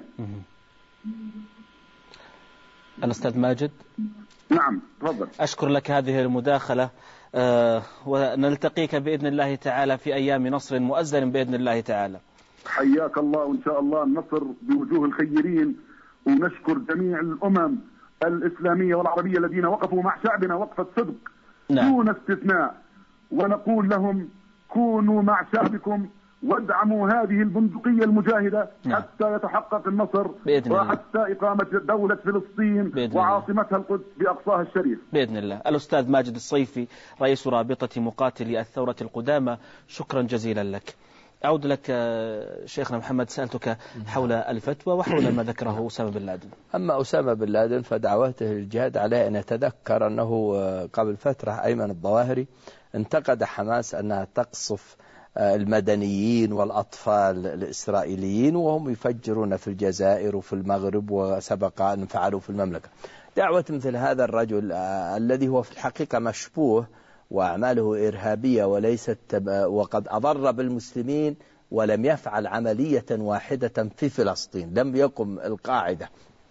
الأستاذ ماجد. نعم تفضل. أشكر لك هذه المداخلة، أه ونلتقيك بإذن الله تعالى في أيام نصر مؤزر بإذن الله تعالى. حياك الله، وإن شاء الله النصر بوجوه الخيرين. ونشكر جميع الأمم الإسلامية والعربية الذين وقفوا مع شعبنا وقفة صدق نعم. دون استثناء، ونقول لهم كونوا مع شعبكم وادعموا هذه البندقية المجاهدة نعم. حتى يتحقق النصر وحتى إقامة دولة فلسطين وعاصمتها القدس بأقصاها الشريف بإذن الله. الأستاذ ماجد الصيفي رئيس رابطة مقاتلي الثورة القدامى، شكرا جزيلا لك. أعود لك شيخنا محمد، سألتك حول الفتوى وحول ما ذكره أسامة بن لادن. أما أسامة بن لادن فدعوته للجهاد عليه أن يتذكر أنه قبل فترة أيمن الظواهري انتقد حماس أنها تقصف المدنيين والأطفال الإسرائيليين وهم يفجرون في الجزائر وفي المغرب، وسبق أن فعلوا في المملكة. دعوة مثل هذا الرجل الذي هو في الحقيقة مشبوه وأعماله إرهابية وليست، وقد أضر بالمسلمين ولم يفعل عملية واحدة في فلسطين، لم يقم القاعدة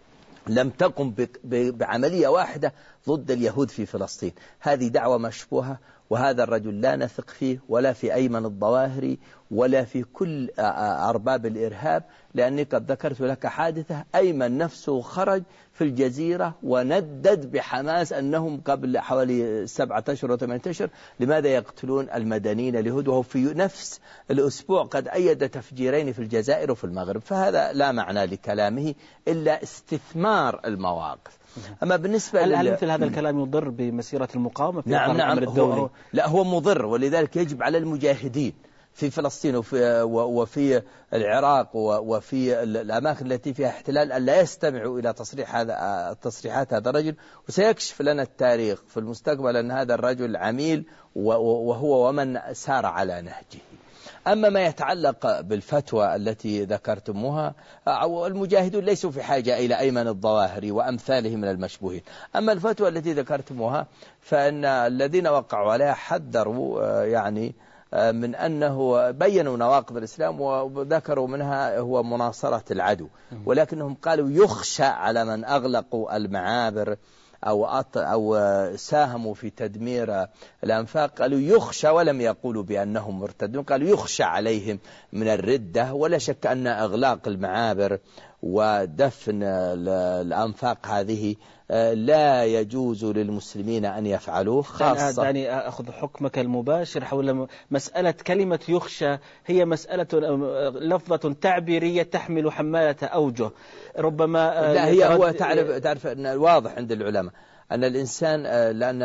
لم تقم بعملية واحدة ضد اليهود في فلسطين. هذه دعوة مشبوهة، وهذا الرجل لا نثق فيه ولا في أيمن الظواهري ولا في كل أرباب الإرهاب، لأني قد ذكرت لك حادثة أيمن نفسه خرج في الجزيرة وندد بحماس أنهم قبل حوالي سبعة أشهر وثمانية أشهر لماذا يقتلون المدنيين اليهود، وهو في نفس الأسبوع قد أيد تفجيرين في الجزائر وفي المغرب. فهذا لا معنى لكلامه إلا استثمار المواقف. أما بالنسبة هل, هل مثل هذا الكلام يضر بمسيرة المقاومة في نعم نعم الأمر الدولي؟ هو لا هو مضر، ولذلك يجب على المجاهدين في فلسطين وفي, وفي العراق وفي الأماكن التي فيها احتلال أن لا يستمعوا إلى تصريح هذا تصريحات هذا الرجل، وسيكشف لنا التاريخ في المستقبل أن هذا الرجل عميل وهو ومن سار على نهجه. أما ما يتعلق بالفتوى التي ذكرتموها، المجاهدون ليسوا في حاجة إلى أيمن الظواهري وأمثاله من المشبوهين. أما الفتوى التي ذكرتموها فإن الذين وقعوا عليها حذروا يعني من أنه بيّنوا نواقض الإسلام وذكروا منها هو مناصرة العدو، ولكنهم قالوا يخشى على من أغلقوا المعابر أو أو ساهموا في تدمير الأنفاق، قالوا يخشى، ولم يقولوا بأنهم مرتدون، قالوا يخشى عليهم من الردة. ولا شك أن إغلاق المعابر ودفن الأنفاق هذه لا يجوز للمسلمين أن يفعلوه، خاصة يعني أخذ حكمك المباشر حول مسألة كلمة يخشى. هي مسألة لفظة تعبيرية تحمل حمالة أوجه، ربما لا هي هو تعرف تعرف أن الواضح عند العلماء أن الإنسان، لأن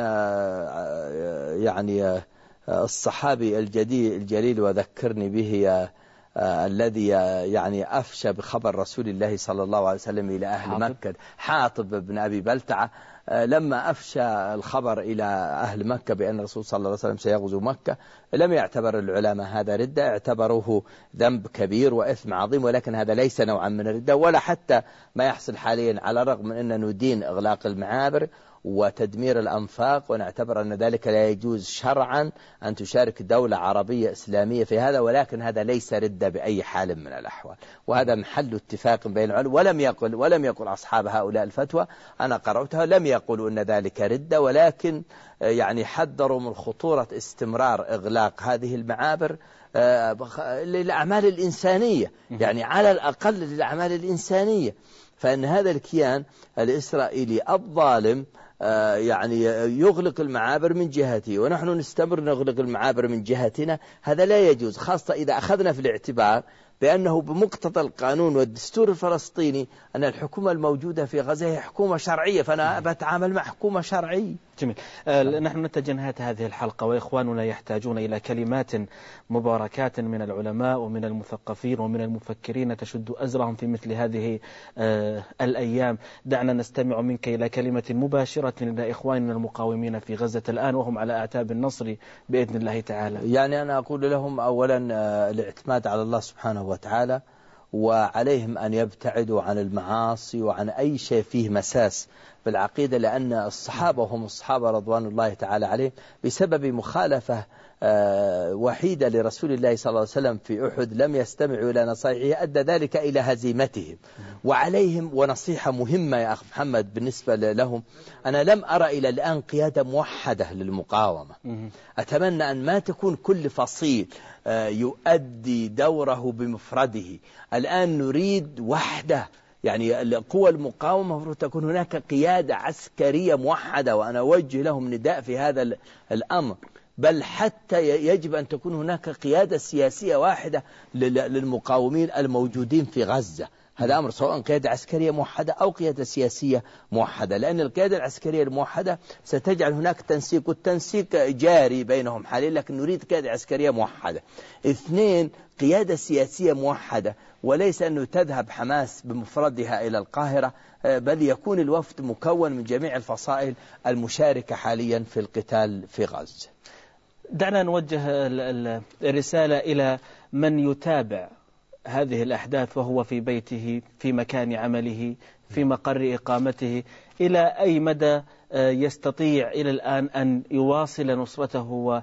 يعني الصحابي الجديد الجليل وذكرني به الذي يعني أفشى بخبر رسول الله صلى الله عليه وسلم إلى أهل حاطب. مكة، حاطب بن أبي بلتعة، لما أفشى الخبر إلى أهل مكة بأن الرسول صلى الله عليه وسلم سيغزو مكة، لم يعتبر العلماء هذا ردة، اعتبروه ذنب كبير وإثم عظيم، ولكن هذا ليس نوعا من الردة ولا حتى ما يحصل حاليا، على الرغم من أن ندين إغلاق المعابر وتدمير الأنفاق ونعتبر أن ذلك لا يجوز شرعا أن تشارك دولة عربية إسلامية في هذا، ولكن هذا ليس ردة بأي حال من الأحوال، وهذا محل اتفاق بين العلماء. ولم يقل ولم يقل أصحاب هؤلاء الفتوى، أنا قرأتها، لم يقولوا أن ذلك ردة، ولكن يعني حذروا من خطورة استمرار إغلاق هذه المعابر للأعمال الإنسانية، يعني على الأقل للأعمال الإنسانية. فإن هذا الكيان الإسرائيلي الظالم يعني يغلق المعابر من جهته ونحن نستمر نغلق المعابر من جهتنا، هذا لا يجوز، خاصة إذا أخذنا في الاعتبار بأنه بمقتضى القانون والدستور الفلسطيني أن الحكومة الموجودة في غزة هي حكومة شرعية، فأنا بتعامل مع حكومة شرعية. جميل. آه نحن نتجه نهاية هذه الحلقة، وإخواننا يحتاجون إلى كلمات مباركات من العلماء ومن المثقفين ومن المفكرين تشد أزرهم في مثل هذه آه الأيام. دعنا نستمع منك إلى كلمة مباشرة إلى إخواننا المقاومين في غزة الآن وهم على أعتاب النصر بإذن الله تعالى. يعني أنا أقول لهم أولا الاعتماد على الله سبحانه وتعالى، وعليهم أن يبتعدوا عن المعاصي وعن أي شيء فيه مساس بالعقيدة، لأن الصحابة هم الصحابة رضوان الله تعالى عليهم بسبب مخالفة وحيدة لرسول الله صلى الله عليه وسلم في أحد لم يستمعوا إلى نصائحه، أدى ذلك إلى هزيمتهم. وعليهم ونصيحة مهمة يا أخ محمد بالنسبة لهم، أنا لم أرى إلى الآن قيادة موحدة للمقاومة. أتمنى أن ما تكون كل فصيل يؤدي دوره بمفرده. الآن نريد وحدة، يعني قوى المقاومة المفروض تكون هناك قيادة عسكرية موحدة، وأنا أوجه لهم نداء في هذا الأمر، بل حتى يجب أن تكون هناك قيادة سياسية واحدة للمقاومين الموجودين في غزة. هذا أمر سواء قيادة عسكرية موحدة أو قيادة سياسية موحدة، لأن القيادة العسكرية الموحدة ستجعل هناك تنسيق، والتنسيق جاري بينهم حاليا، لكن نريد قيادة عسكرية موحدة. اثنين، قيادة سياسية موحدة، وليس أنه تذهب حماس بمفردها إلى القاهرة، بل يكون الوفد مكون من جميع الفصائل المشاركة حاليا في القتال في غزة. دعنا نوجه الرسالة إلى من يتابع هذه الأحداث وهو في بيته، في مكان عمله، في مقر إقامته، إلى أي مدى يستطيع إلى الآن أن يواصل نصرته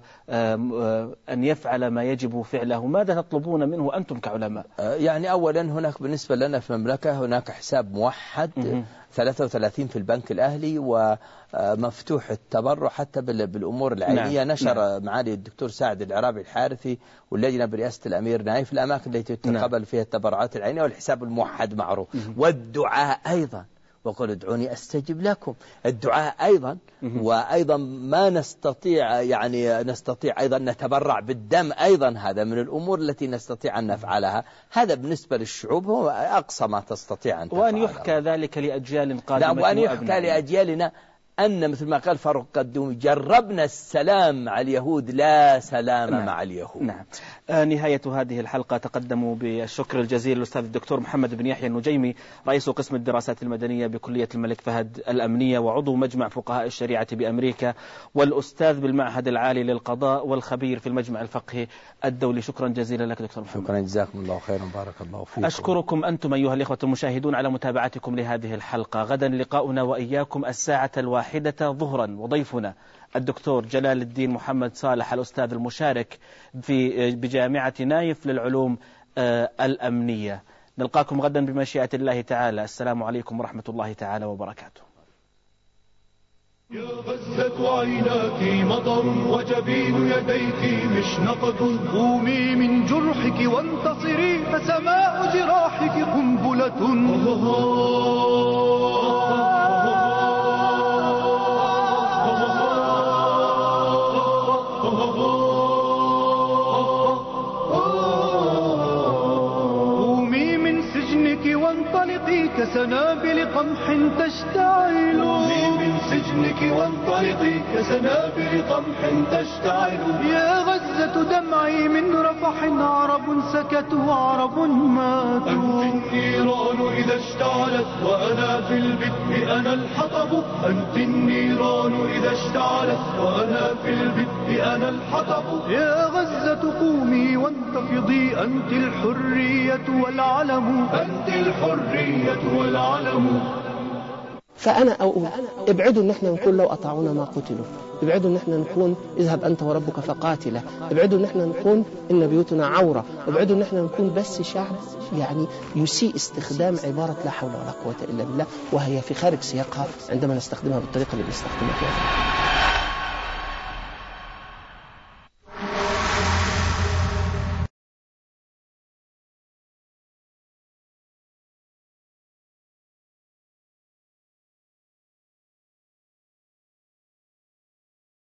وأن يفعل ما يجب فعله؟ ماذا تطلبون منه أنتم كعلماء؟ يعني أولا هناك بالنسبة لنا في المملكة هناك حساب موحد ثلاثة وثلاثين في البنك الأهلي ومفتوح التبرع حتى بالأمور العينية. نعم. نشر نعم. معالي الدكتور سعد العرابي الحارثي واللجنة برئاسة الأمير نايف الأماكن التي تتقبل نعم. فيها التبرعات العينية، والحساب الموحد معروف. والدعاء أيضا، وقل ادعوني أستجب لكم، الدعاء أيضا. وأيضا ما نستطيع يعني نستطيع أيضا نتبرع بالدم أيضا، هذا من الأمور التي نستطيع أن نفعلها. هذا بالنسبة للشعوب هو أقصى ما تستطيع أن تفعله. وأن يحكى ذلك لأجيال قادمة. لا، وأن يحكى لأجيالنا أن مثل ما قال فاروق قدومي جربنا السلام مع اليهود لا سلام نعم. مع اليهود. نعم. آه نهاية هذه الحلقة تقدموا بالشكر الجزيل الأستاذ الدكتور محمد بن يحيى النجيمي رئيس قسم الدراسات المدنية بكلية الملك فهد الأمنية وعضو مجمع فقهاء الشريعة بأمريكا والأستاذ بالمعهد العالي للقضاء والخبير في المجمع الفقهي الدولي. شكرا جزيلا لك دكتور محمد. شكرا جزاكم الله خيرا بارك الله فيكم. أشكركم أنتم أيها الإخوة المشاهدون على متابعتكم لهذه الحلقة. غدا لقاؤنا وإياكم الساعة الواحدة ظهرا وضيفنا الدكتور جلال الدين محمد صالح الأستاذ المشارك في بجامعة نايف للعلوم الأمنية. نلقاكم غدا بمشيئة الله تعالى. السلام عليكم ورحمة الله تعالى وبركاته. يا غزة عيناك مطر وجبين يديك مشنقة، قومي من جرحك وانتصري فسماء جراحك قنبلة. وانطلقي كسنابل قمح تشتعل، قومي من سجنك وانطلقي كسنابل قمح تشتعل. يا غزة دمعي من رفح عرب سكتوا عرب ماتوا، أنت النيران إذا اشتعلت وأنا في البدء أنا الحطب، أنت النيران إذا اشتعلت وأنا في البدء أنا الحطب. يا غزة قومي وانتفضي أنت الحرية والعلم، أنت الحرية والعلم. فأنا أقول ابعدوا ان احنا نكون لو أطاعونا ما قتلوا، ابعدوا ان احنا نكون اذهب أنت وربك فقاتله، ابعدوا ان احنا نكون إن بيوتنا عورة، ابعدوا ان احنا نكون بس شعب يعني يسيء استخدام عبارة لا حول ولا قوة إلا بالله وهي في خارج سياقها عندما نستخدمها بالطريقة اللي بنستخدمها فيها.